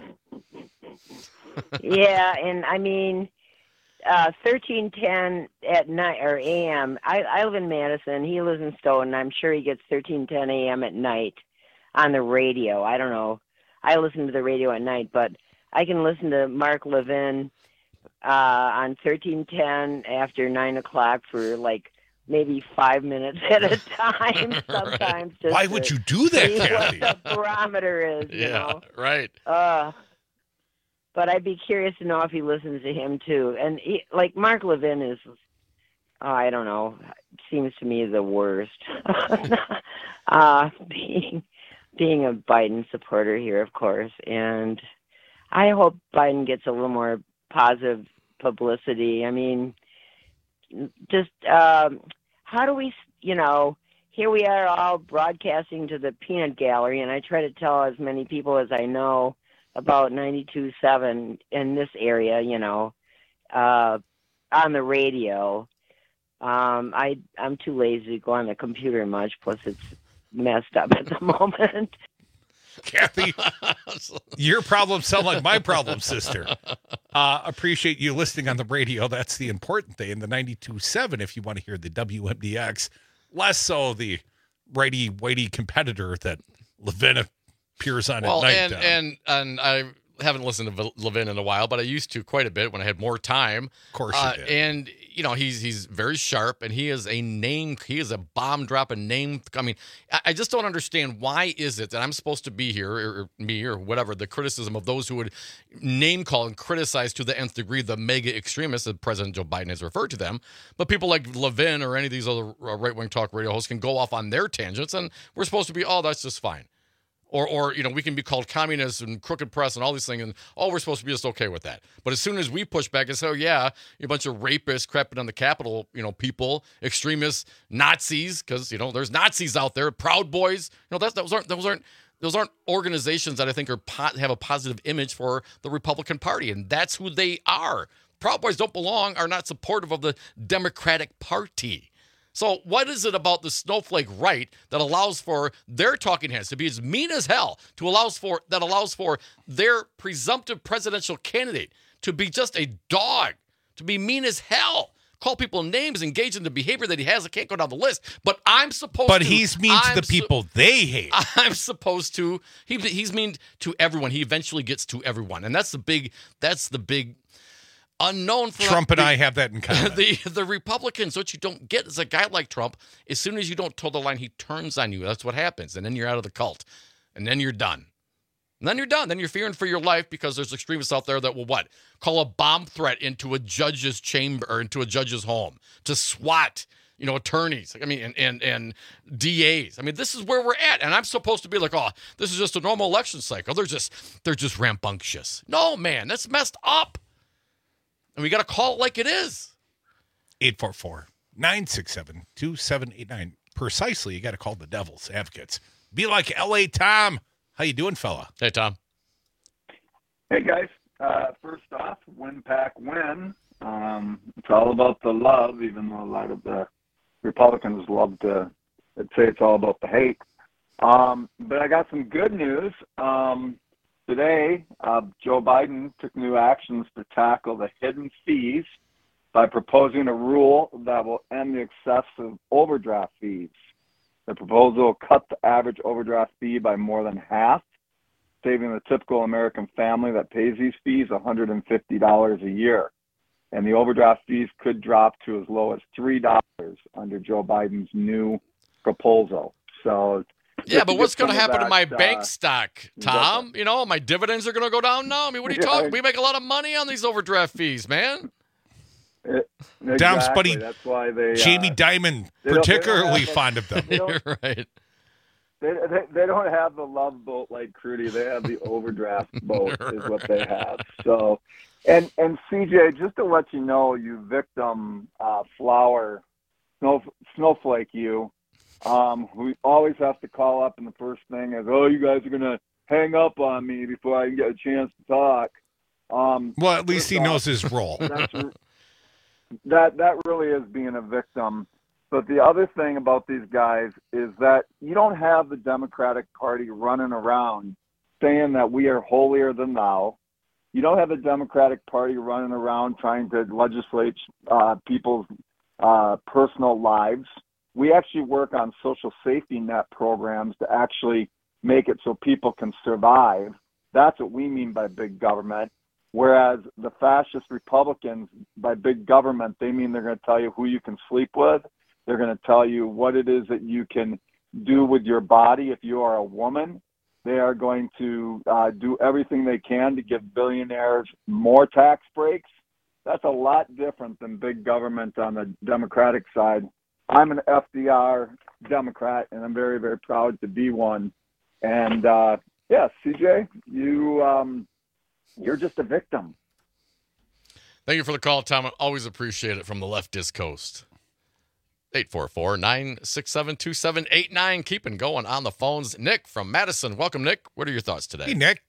Yeah, and I mean, uh, thirteen ten at night or A M. I, I live in Madison. He lives in Stoughton. And I'm sure he gets thirteen ten A M at night on the radio. I don't know. I listen to the radio at night, but I can listen to Mark Levin uh, on thirteen ten after nine o'clock for like maybe five minutes at a time. Sometimes. Right. Just Why to would you do that, see Kathy? What the barometer is. You Yeah, know? right. Uh, but I'd be curious to know if he listens to him too. And he, like Mark Levin is, oh, I don't know, seems to me the worst. uh, being being a Biden supporter here, of course, and I hope Biden gets a little more positive publicity. I mean, just um, how do we, you know, here we are all broadcasting to the peanut gallery, and I try to tell as many people as I know about ninety-two point seven in this area, you know, uh, on the radio. Um, I, I'm too lazy to go on the computer much, plus it's messed up at the moment. Kathy, your problems sound like my problems, sister. Uh, appreciate you listening on the radio. That's the important thing. The ninety-two point seven, if you want to hear the W M D X, less so the righty-weighty competitor that Levin appears on Well, at night. and, uh, and and I haven't listened to Levin in a while, but I used to quite a bit when I had more time. Of course you did. And, you know, he's he's very sharp, and he is a name, he is a bomb-dropping name. I mean, I, I just don't understand why is it that I'm supposed to be here, or, or me, or whatever, the criticism of those who would name-call and criticize to the nth degree the mega extremists, as President Joe Biden has referred to them. But people like Levin or any of these other right-wing talk radio hosts can go off on their tangents, and we're supposed to be, oh, that's just fine. Or, or, you know, we can be called communists and crooked press and all these things, and oh, we're supposed to be just okay with that. But as soon as we push back and say, oh, yeah, you're a bunch of rapists crapping on the Capitol, you know, people, extremists, Nazis, because, you know, there's Nazis out there, Proud Boys. You know, that's, those aren't those aren't those aren't organizations that I think are po- have a positive image for the Republican Party, and that's who they are. Proud Boys don't belong, are not supportive of the Democratic Party. So what is it about the snowflake right that allows for their talking heads to be as mean as hell, to allows for that allows for their presumptive presidential candidate to be just a dog, to be mean as hell, call people names, engage in the behavior that he has? I can't go down the list, but I'm supposed but to. But he's mean to I'm the people su- they hate. I'm supposed to. He, he's mean to everyone. He eventually gets to everyone, and that's the big. That's the big. Unknown for Trump and the, I have that in common. The the Republicans, what you don't get is a guy like Trump, as soon as you don't toe the line, he turns on you. That's what happens. And then you're out of the cult. And then you're done. And then you're done. Then you're fearing for your life because there's extremists out there that will what? Call a bomb threat into a judge's chamber or into a judge's home to SWAT, you know, attorneys. I mean, and, and, and D As. I mean, this is where we're at. And I'm supposed to be like, oh, this is just a normal election cycle. They're just they're just rambunctious. No, man, that's messed up. And we got to call it like it is. eight four four, nine six seven, two seven eight nine. Precisely, you got to call the Devil's Advocates. Be like L A Tom. How you doing, fella? Hey, Tom. Hey, guys. Uh, first off, win pack win. Um, it's all about the love, even though a lot of the Republicans love to say it's all about the hate. Um, but I got some good news. Um, Today, uh, Joe Biden took new actions to tackle the hidden fees by proposing a rule that will end the excessive overdraft fees. The proposal will cut the average overdraft fee by more than half, saving the typical American family that pays these fees one hundred fifty dollars a year. And the overdraft fees could drop to as low as three dollars under Joe Biden's new proposal. So Yeah, but what's going to Some of happen to my that, bank uh, stock, Tom? You know, my dividends are going to go down now. I mean, what are you Yeah. talking? We make a lot of money on these overdraft fees, man. It, Dom's exactly. buddy, That's why they. Jamie uh, Dimon, they don't- they don't particularly have a- fond of them. they don't- right. They, they they don't have the love boat like Crudy. They have the overdraft boat is what they have. So, and and C J, just to let you know, you victim uh, flower, snow, snowflake, you, um, who always has to call up and the first thing is, oh, you guys are gonna hang up on me before I can get a chance to talk. Um, Well, at least first he off, knows his role. That's, that that really is being a victim. But the other thing about these guys is that you don't have the Democratic Party running around saying that we are holier than thou. You don't have the Democratic Party running around trying to legislate uh, people's uh, personal lives. We actually work on social safety net programs to actually make it so people can survive. That's what we mean by big government. Whereas the fascist Republicans, by big government, they mean they're going to tell you who you can sleep with. They're going to tell you what it is that you can do with your body if you are a woman. They are going to uh, do everything they can to give billionaires more tax breaks. That's a lot different than big government on the Democratic side. I'm an F D R Democrat, and I'm very, very proud to be one. And, uh, yeah, C J, you, um, you're just a victim. Thank you for the call, Tom. I always appreciate it from the leftist coast. eight four four, nine six seven, two seven eight nine. Keeping going on the phones. Nick from Madison. Welcome, Nick. What are your thoughts today? Hey, Nick.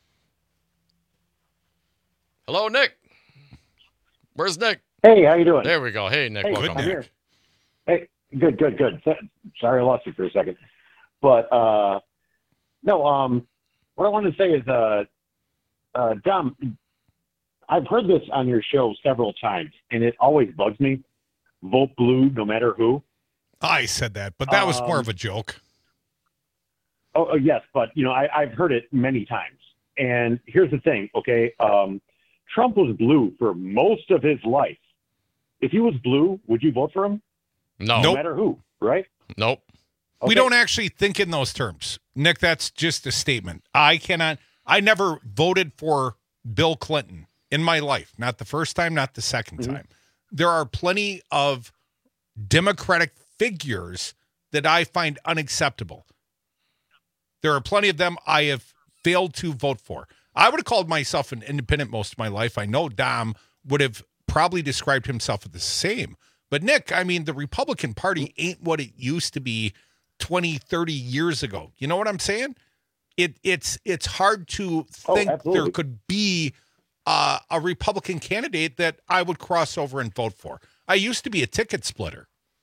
Hello, Nick. Where's Nick? Hey, how you doing? There we go. Hey, Nick. Hey, Welcome. I'm here. Hey, good, good, good. So- Sorry I lost you for a second. But, uh, no, um, what I wanted to say is, uh, uh, Dom, I've heard this on your show several times, and it always bugs me. Vote blue no matter who. I said that, but that was more Um, of a joke. Oh, oh, yes, but, you know, I, I've heard it many times. And here's the thing, okay? Um, Trump was blue for most of his life. If he was blue, would you vote for him? No. No Nope. matter who, right? Nope. We Okay. don't actually think in those terms. Nick, that's just a statement. I cannot, I never voted for Bill Clinton in my life. Not the first time, not the second Mm-hmm. time. There are plenty of Democratic figures that I find unacceptable. There are plenty of them I have failed to vote for. I would have called myself an independent most of my life. I know Dom would have probably described himself as the same. But Nick, I mean, the Republican Party ain't what it used to be twenty, thirty years ago. You know what I'm saying? It it's it's hard to Oh, think there absolutely. could be uh, a Republican candidate that I would cross over and vote for. I used to be a ticket splitter.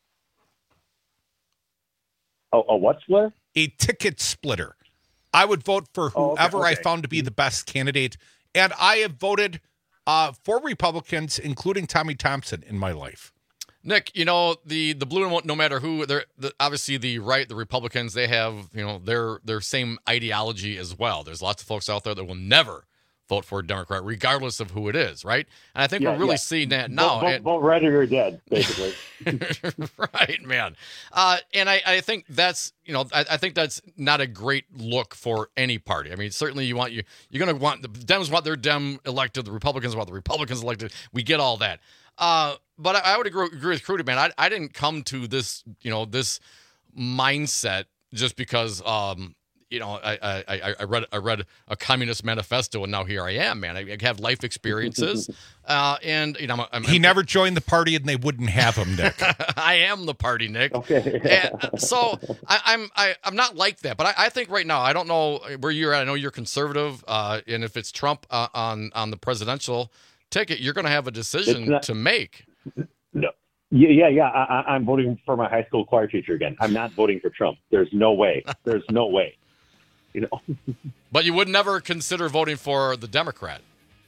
Oh, a what splitter? A ticket splitter. I would vote for Oh, okay, whoever I okay. found to be the best candidate. And I have voted uh, for Republicans, including Tommy Thompson, in my life. Nick, you know, the the blue, no matter who, they're the, obviously the right, the Republicans, they have, you know, their their same ideology as well. There's lots of folks out there that will never vote for a Democrat, regardless of who it is, right? And I think Yeah, we're really yeah. seeing that now. Vote, vote, And- vote red or you're dead, basically. right, man. Uh, and I, I think that's, you know, I, I think that's not a great look for any party. I mean, certainly you want you you're going to want the Dems want their Dem elected, the Republicans want the Republicans elected. We get all that. Uh, but I, I would agree, agree with Crudy, man. I, I didn't come to this, you know, this mindset just because, um, you know, I, I, I, I read I read a communist manifesto and now here I am, man. I, I have life experiences, uh, and you know, I'm, I'm, He never joined the party, and they wouldn't have him, Nick. I am the party, Nick. Okay. And so I, I'm I, I'm not like that, but I, I think right now I don't know where you're at. I know you're conservative, uh, and if it's Trump uh, on on the presidential ticket, you're going to have a decision It's not- to make. No. Yeah, yeah, yeah. I, I- I'm voting for my high school choir teacher again. I'm not voting for Trump. There's no way. There's no way. You know. But you would never consider voting for the Democrat.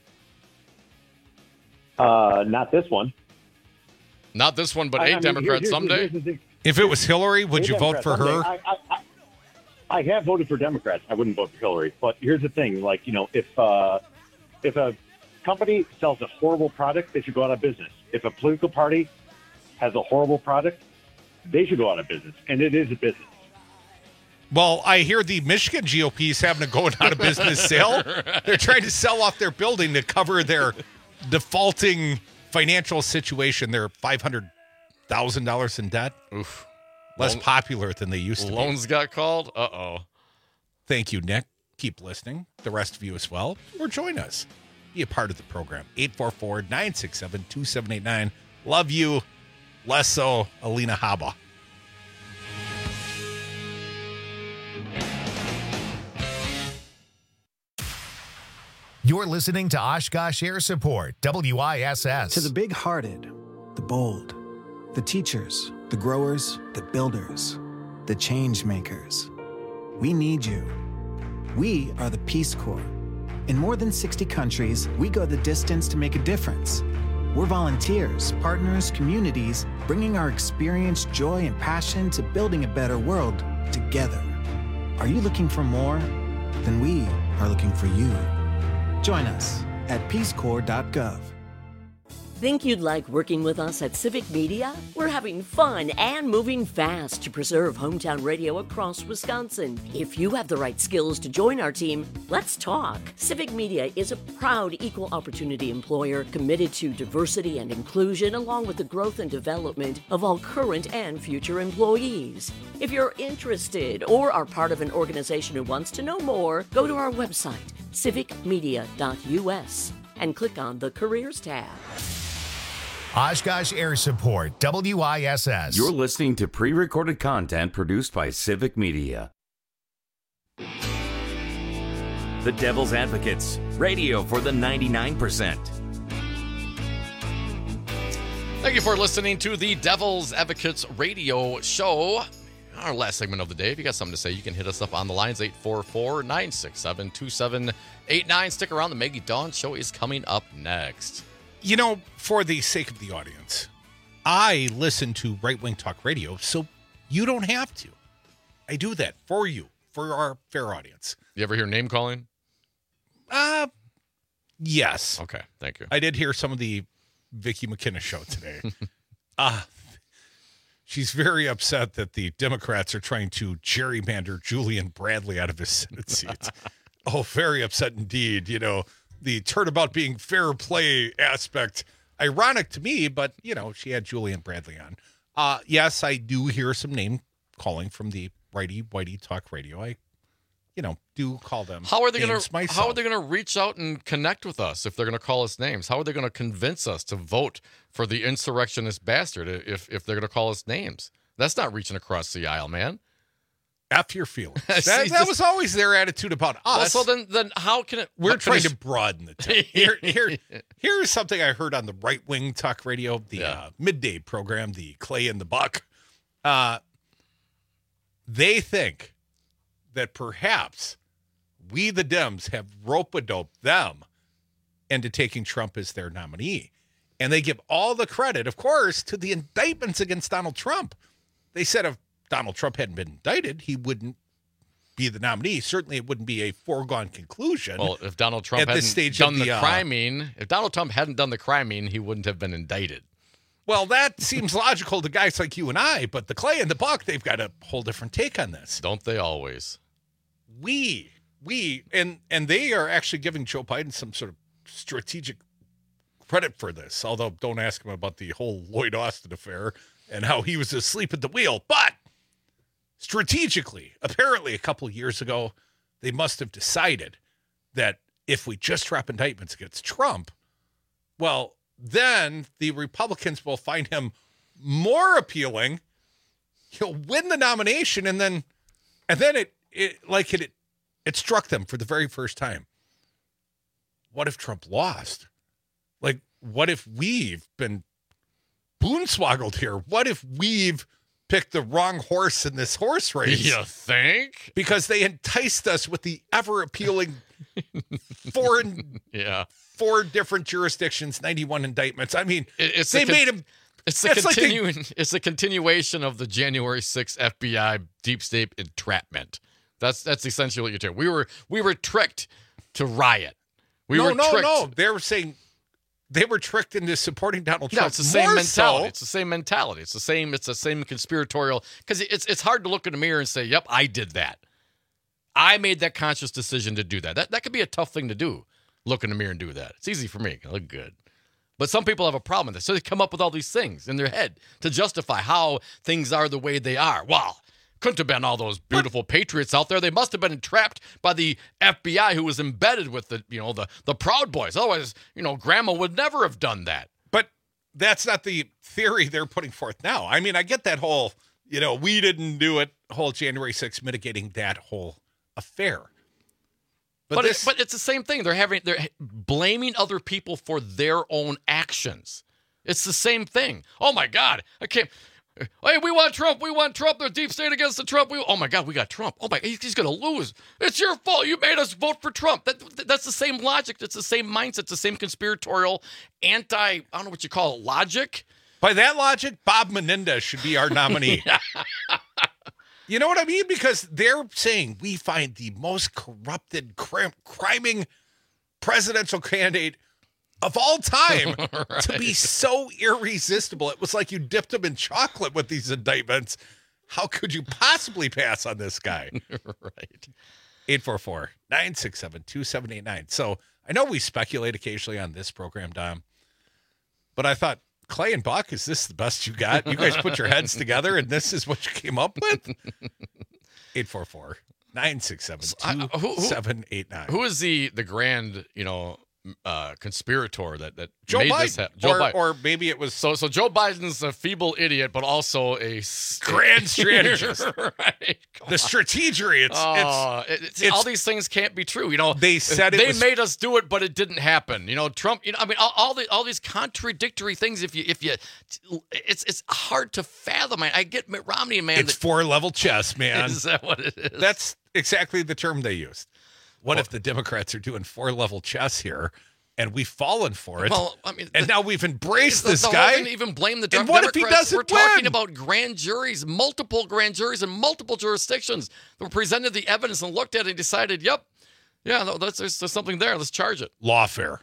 Uh, not this one. Not this one, but I- a I mean, Democrat here's- someday. here's the thing. If it was Hillary, would A you vote Democrat for someday. her? I, I, I, I have voted for Democrats. I wouldn't vote for Hillary. But here's the thing: like, you know, if uh, if a company sells a horrible product, they should go out of business. If a political party has a horrible product, they should go out of business, and it is a business. Well, I hear the Michigan G O P is having a going out of business sale. They're trying to sell off their building to cover their defaulting financial situation. They're five hundred thousand dollars in debt. Oof. Less Loan- popular than they used to Loans be. got called? Uh-oh. Thank you, Nick. Keep listening. The rest of you as well. Or join us. Be a part of the program. eight four four, nine six seven, two seven eight nine. Love you. Less so, Alina Haba. You're listening to Oshkosh Air Support, W I S S. To the big-hearted, the bold, the teachers, the growers, the builders, the change makers. We need you. We are the Peace Corps. In more than sixty countries, we go the distance to make a difference. We're volunteers, partners, communities, bringing our experience, joy, and passion to building a better world together. Are you looking for more? Then we are looking for you. Join us at peace corps dot gov. Think you'd like working with us at Civic Media? We're having fun and moving fast to preserve hometown radio across Wisconsin. If you have the right skills to join our team, let's talk. Civic Media is a proud equal opportunity employer committed to diversity and inclusion, along with the growth and development of all current and future employees. If you're interested or are part of an organization who wants to know more, go to our website, civic media dot u s, and click on the Careers tab. Oshkosh Air Support, W I S S. You're listening to pre-recorded content produced by Civic Media. The Devil's Advocates, radio for the ninety-nine percent. Thank you for listening to the Devil's Advocates radio show. Our last segment of the day. If you got something to say, you can hit us up on the lines, eight four four, nine six seven, two seven eight nine. Stick around. The Maggie Dawn show is coming up next. You know, for the sake of the audience, I listen to right-wing talk radio, so you don't have to. I do that for you, for our fair audience. You ever hear name calling? Uh, yes. Okay, thank you. I did hear some of the Vicky McKinnon show today. uh, she's very upset that the Democrats are trying to gerrymander Julian Bradley out of his Senate seat. Oh, very upset indeed, you know. The turnabout being fair play aspect, ironic to me, but, you know, she had Julian Bradley on. Uh, yes, I do hear some name calling from the righty, whitey talk radio. I, you know, do call them How are they going to myself. How are they going to reach out and connect with us if they're going to call us names? How are they going to convince us to vote for the insurrectionist bastard if if they're going to call us names? That's not reaching across the aisle, man. F your feelings. That, that was always their attitude about us. Well, so then, then how can it? We're trying finish- to broaden the tent. Here, here, here's something I heard on the right wing talk radio, the Yeah. uh, midday program, the Clay and the Buck. Uh, they think that perhaps we, the Dems, have rope-a-doped them into taking Trump as their nominee. And they give all the credit, of course, to the indictments against Donald Trump. They said if Donald Trump hadn't been indicted, he wouldn't be the nominee. Certainly, it wouldn't be a foregone conclusion. Well, if Donald Trump at hadn't this stage done of the, the uh, criming, if Donald Trump hadn't done the criming, he wouldn't have been indicted. Well, that seems logical to guys like you and I, but the Clay and the Buck, they've got a whole different take on this. Don't they always? We, we, and and they are actually giving Joe Biden some sort of strategic credit for this. Although, don't ask him about the whole Lloyd Austin affair and how he was asleep at the wheel. But strategically, apparently a couple of years ago, they must have decided that if we just drop indictments against Trump, well, then the Republicans will find him more appealing. He'll win the nomination, and then, and then it, it like it, it struck them for the very first time. What if Trump lost? Like, what if we've been boonswoggled here? What if we've picked the wrong horse in this horse race? You think? Because they enticed us with the ever appealing foreign, yeah, four different jurisdictions, ninety-one indictments. I mean, It- it's they the con- made him. It's the It's like they- continuing. it's the continuation of the January sixth F B I deep state entrapment. That's that's essentially what you're doing. We were we were tricked to riot. We no, were no, tricked. no. They were saying they were tricked into supporting Donald Yeah, Trump. it's the same More mentality. so- It's the same mentality. It's the same. It's the same conspiratorial. Because it's it's hard to look in the mirror and say, "Yep, I did that. I made that conscious decision to do that." That that could be a tough thing to do. Look in the mirror and do that. It's easy for me. I look good. But some people have a problem with this, so they come up with all these things in their head to justify how things are the way they are. Well, couldn't have been all those beautiful patriots out there. They must have been entrapped by the F B I, who was embedded with the you know the the Proud Boys. Otherwise, you know, Grandma would never have done that. But that's not the theory they're putting forth now. I mean, I get that whole, you know, we didn't do it, whole January sixth mitigating that whole affair. But, But, this, it, but it's the same thing. They're having they're blaming other people for their own actions. It's the same thing. Oh my God, I can't. Hey, we want Trump. We want Trump. The deep state against the Trump. We, oh my God, we got Trump. Oh my, he's, he's going to lose. It's your fault. You made us vote for Trump. That, that's the same logic. It's the same mindset. It's the same conspiratorial, anti. I don't know what you call it, logic. by that logic, Bob Menendez should be our nominee. You know what I mean? Because they're saying we find the most corrupted, crim- criming presidential candidate of all time Right. to be so irresistible. It was like you dipped him in chocolate with these indictments. How could you possibly pass on this guy? Right. eight four four, nine six seven, two seven eight nine. So I know we speculate occasionally on this program, Dom, but I thought, Clay and Buck, is this the best you got? You guys put your heads together and this is what you came up with? eight four four, nine six seven, two seven eight nine. Who is the the grand, you know, uh, conspirator that that Joe made Biden. this happen? Joe or, Biden. or maybe it was So so Joe Biden's a feeble idiot, but also a s- grand strategist. right. The strategery. It's, Oh, it's, it- it's, it's all these things can't be true. You know, They said it they was- made us do it, but it didn't happen. You know, Trump. You know, I mean, all, all the all these contradictory things. If you if you, it's it's hard to fathom. I, I get Mitt Romney, man. it's four level chess, man. Is that what it is? That's exactly the term they used. What if the Democrats are doing four level chess here and we've fallen for it? Well, I mean, and now we've embraced the, this the whole guy. thing to even blame the And Dem- what if he Democrats. doesn't We're talking win? about grand juries, multiple grand juries in multiple jurisdictions that were presented the evidence and looked at it and decided, yep, yeah, no, that's, there's, there's something there. Let's charge it. Lawfare.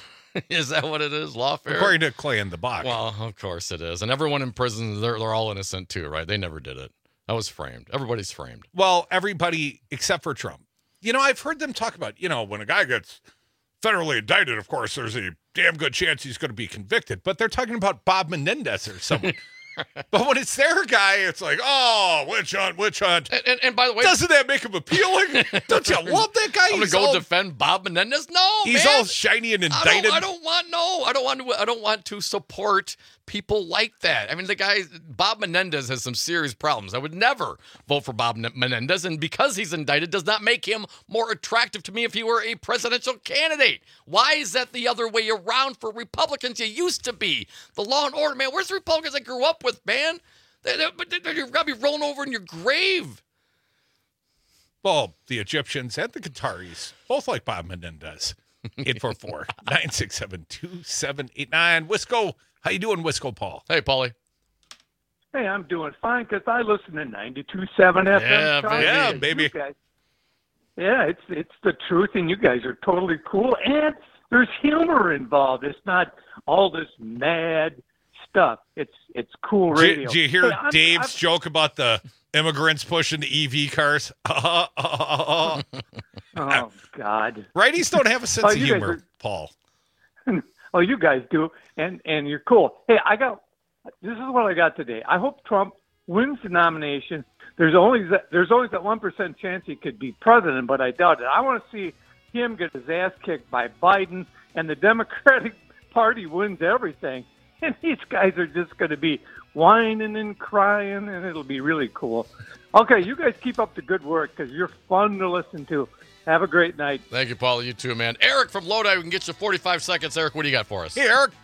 Is that what it is? Lawfare? According to Clay and the Bach. Well, of course it is. And everyone in prison, they're, they're all innocent too, right? They never did it. That was framed. Everybody's framed. Well, everybody except for Trump. You know, I've heard them talk about, you know, when a guy gets federally indicted, of course, there's a damn good chance he's going to be convicted. But they're talking about Bob Menendez or someone. But when it's their guy, it's like, oh, witch hunt, witch hunt. And, and, and by the way, doesn't that make him appealing? Don't you love that guy? I'm gonna He's go all- defend Bob Menendez. No, He's man. all shiny and I indicted. don't, I don't want no. I don't want to. I don't want to support people like that. I mean, the guy Bob Menendez has some serious problems. I would never vote for Bob Menendez, and because he's indicted, does not make him more attractive to me if he were a presidential candidate. Why is that the other way around for Republicans? You used to be the law and order, man. Where's the Republicans I grew up with, man? They, they, they, they, you've got to be rolling over in your grave. Well, the Egyptians and the Qataris, both like Bob Menendez. eight four four, nine six seven, two seven eight nine. Wisco, how you doing, Wisco Paul? Hey, Paulie. Hey, I'm doing fine because I listen to ninety-two point seven F M. Yeah, Charlie, baby. Yeah, and baby. you guys- Yeah, it's it's the truth, and you guys are totally cool. And there's humor involved. It's not all this mad stuff. It's it's cool Do you, radio. do you hear Hey, I'm- Dave's I'm- joke about the immigrants pushing the E V cars? Oh God! Righties don't have a sense Oh, of you guys humor, are- Paul. Oh, you guys do, and and you're cool. Hey, I got this is what I got today. I hope Trump wins the nomination. There's always that, there's always that one percent chance he could be president, but I doubt it. I want to see him get his ass kicked by Biden, and the Democratic Party wins everything, and these guys are just going to be whining and crying, and it'll be really cool. Okay, you guys keep up the good work because you're fun to listen to. Have a great night. Thank you, Paulie. You too, man. Eric from Lodi, we can get you forty-five seconds. Eric, what do you got for us? Hey, Eric.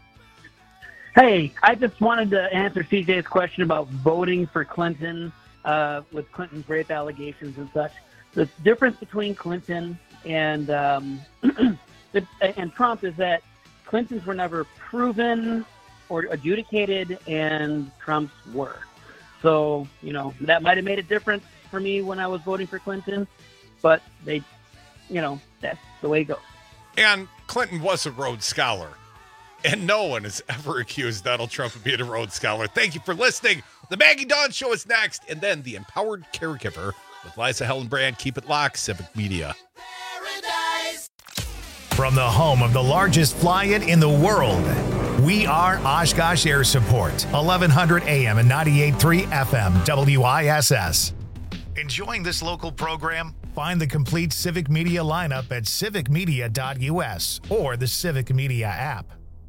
Hey, I just wanted to answer C J's question about voting for Clinton uh, with Clinton's rape allegations and such. The difference between Clinton and um, the, and Trump is that Clinton's were never proven or adjudicated, and Trump's were. So, you know, that might have made a difference for me when I was voting for Clinton, but they, you know, that's the way it goes. And Clinton was a Rhodes Scholar. And no one has ever accused Donald Trump of being a Rhodes Scholar. Thank you for listening. The Maggie Dawn Show is next, and then The Empowered Caregiver with Liza Hellenbrand. Keep it locked, Civic Media. From the home of the largest fly-in in the world, we are Oshkosh Air Support, eleven hundred A M and ninety-eight point three F M, W I S S. Enjoying this local program? Find the complete Civic Media lineup at civic media dot U S or the Civic Media app.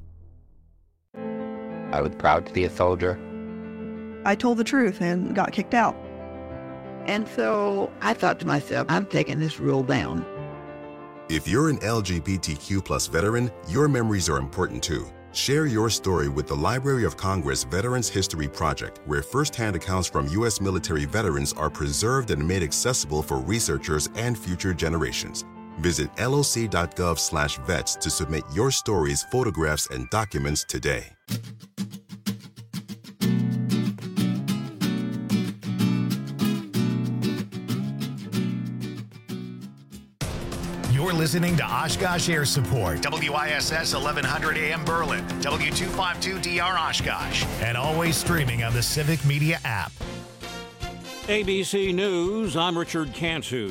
I was proud to be a soldier. I told the truth and got kicked out. And so I thought to myself, I'm taking this rule down. If you're an L G B T Q plus veteran, your memories are important too. Share your story with the Library of Congress Veterans History Project, where firsthand accounts from U S military veterans are preserved and made accessible for researchers and future generations. Visit L O C dot gov slash vets to submit your stories, photographs, and documents today. You're listening to Oshkosh Air Support, W I S S eleven hundred A M Berlin, W two fifty-two D R Oshkosh, and always streaming on the Civic Media app. A B C News, I'm Richard Cantu.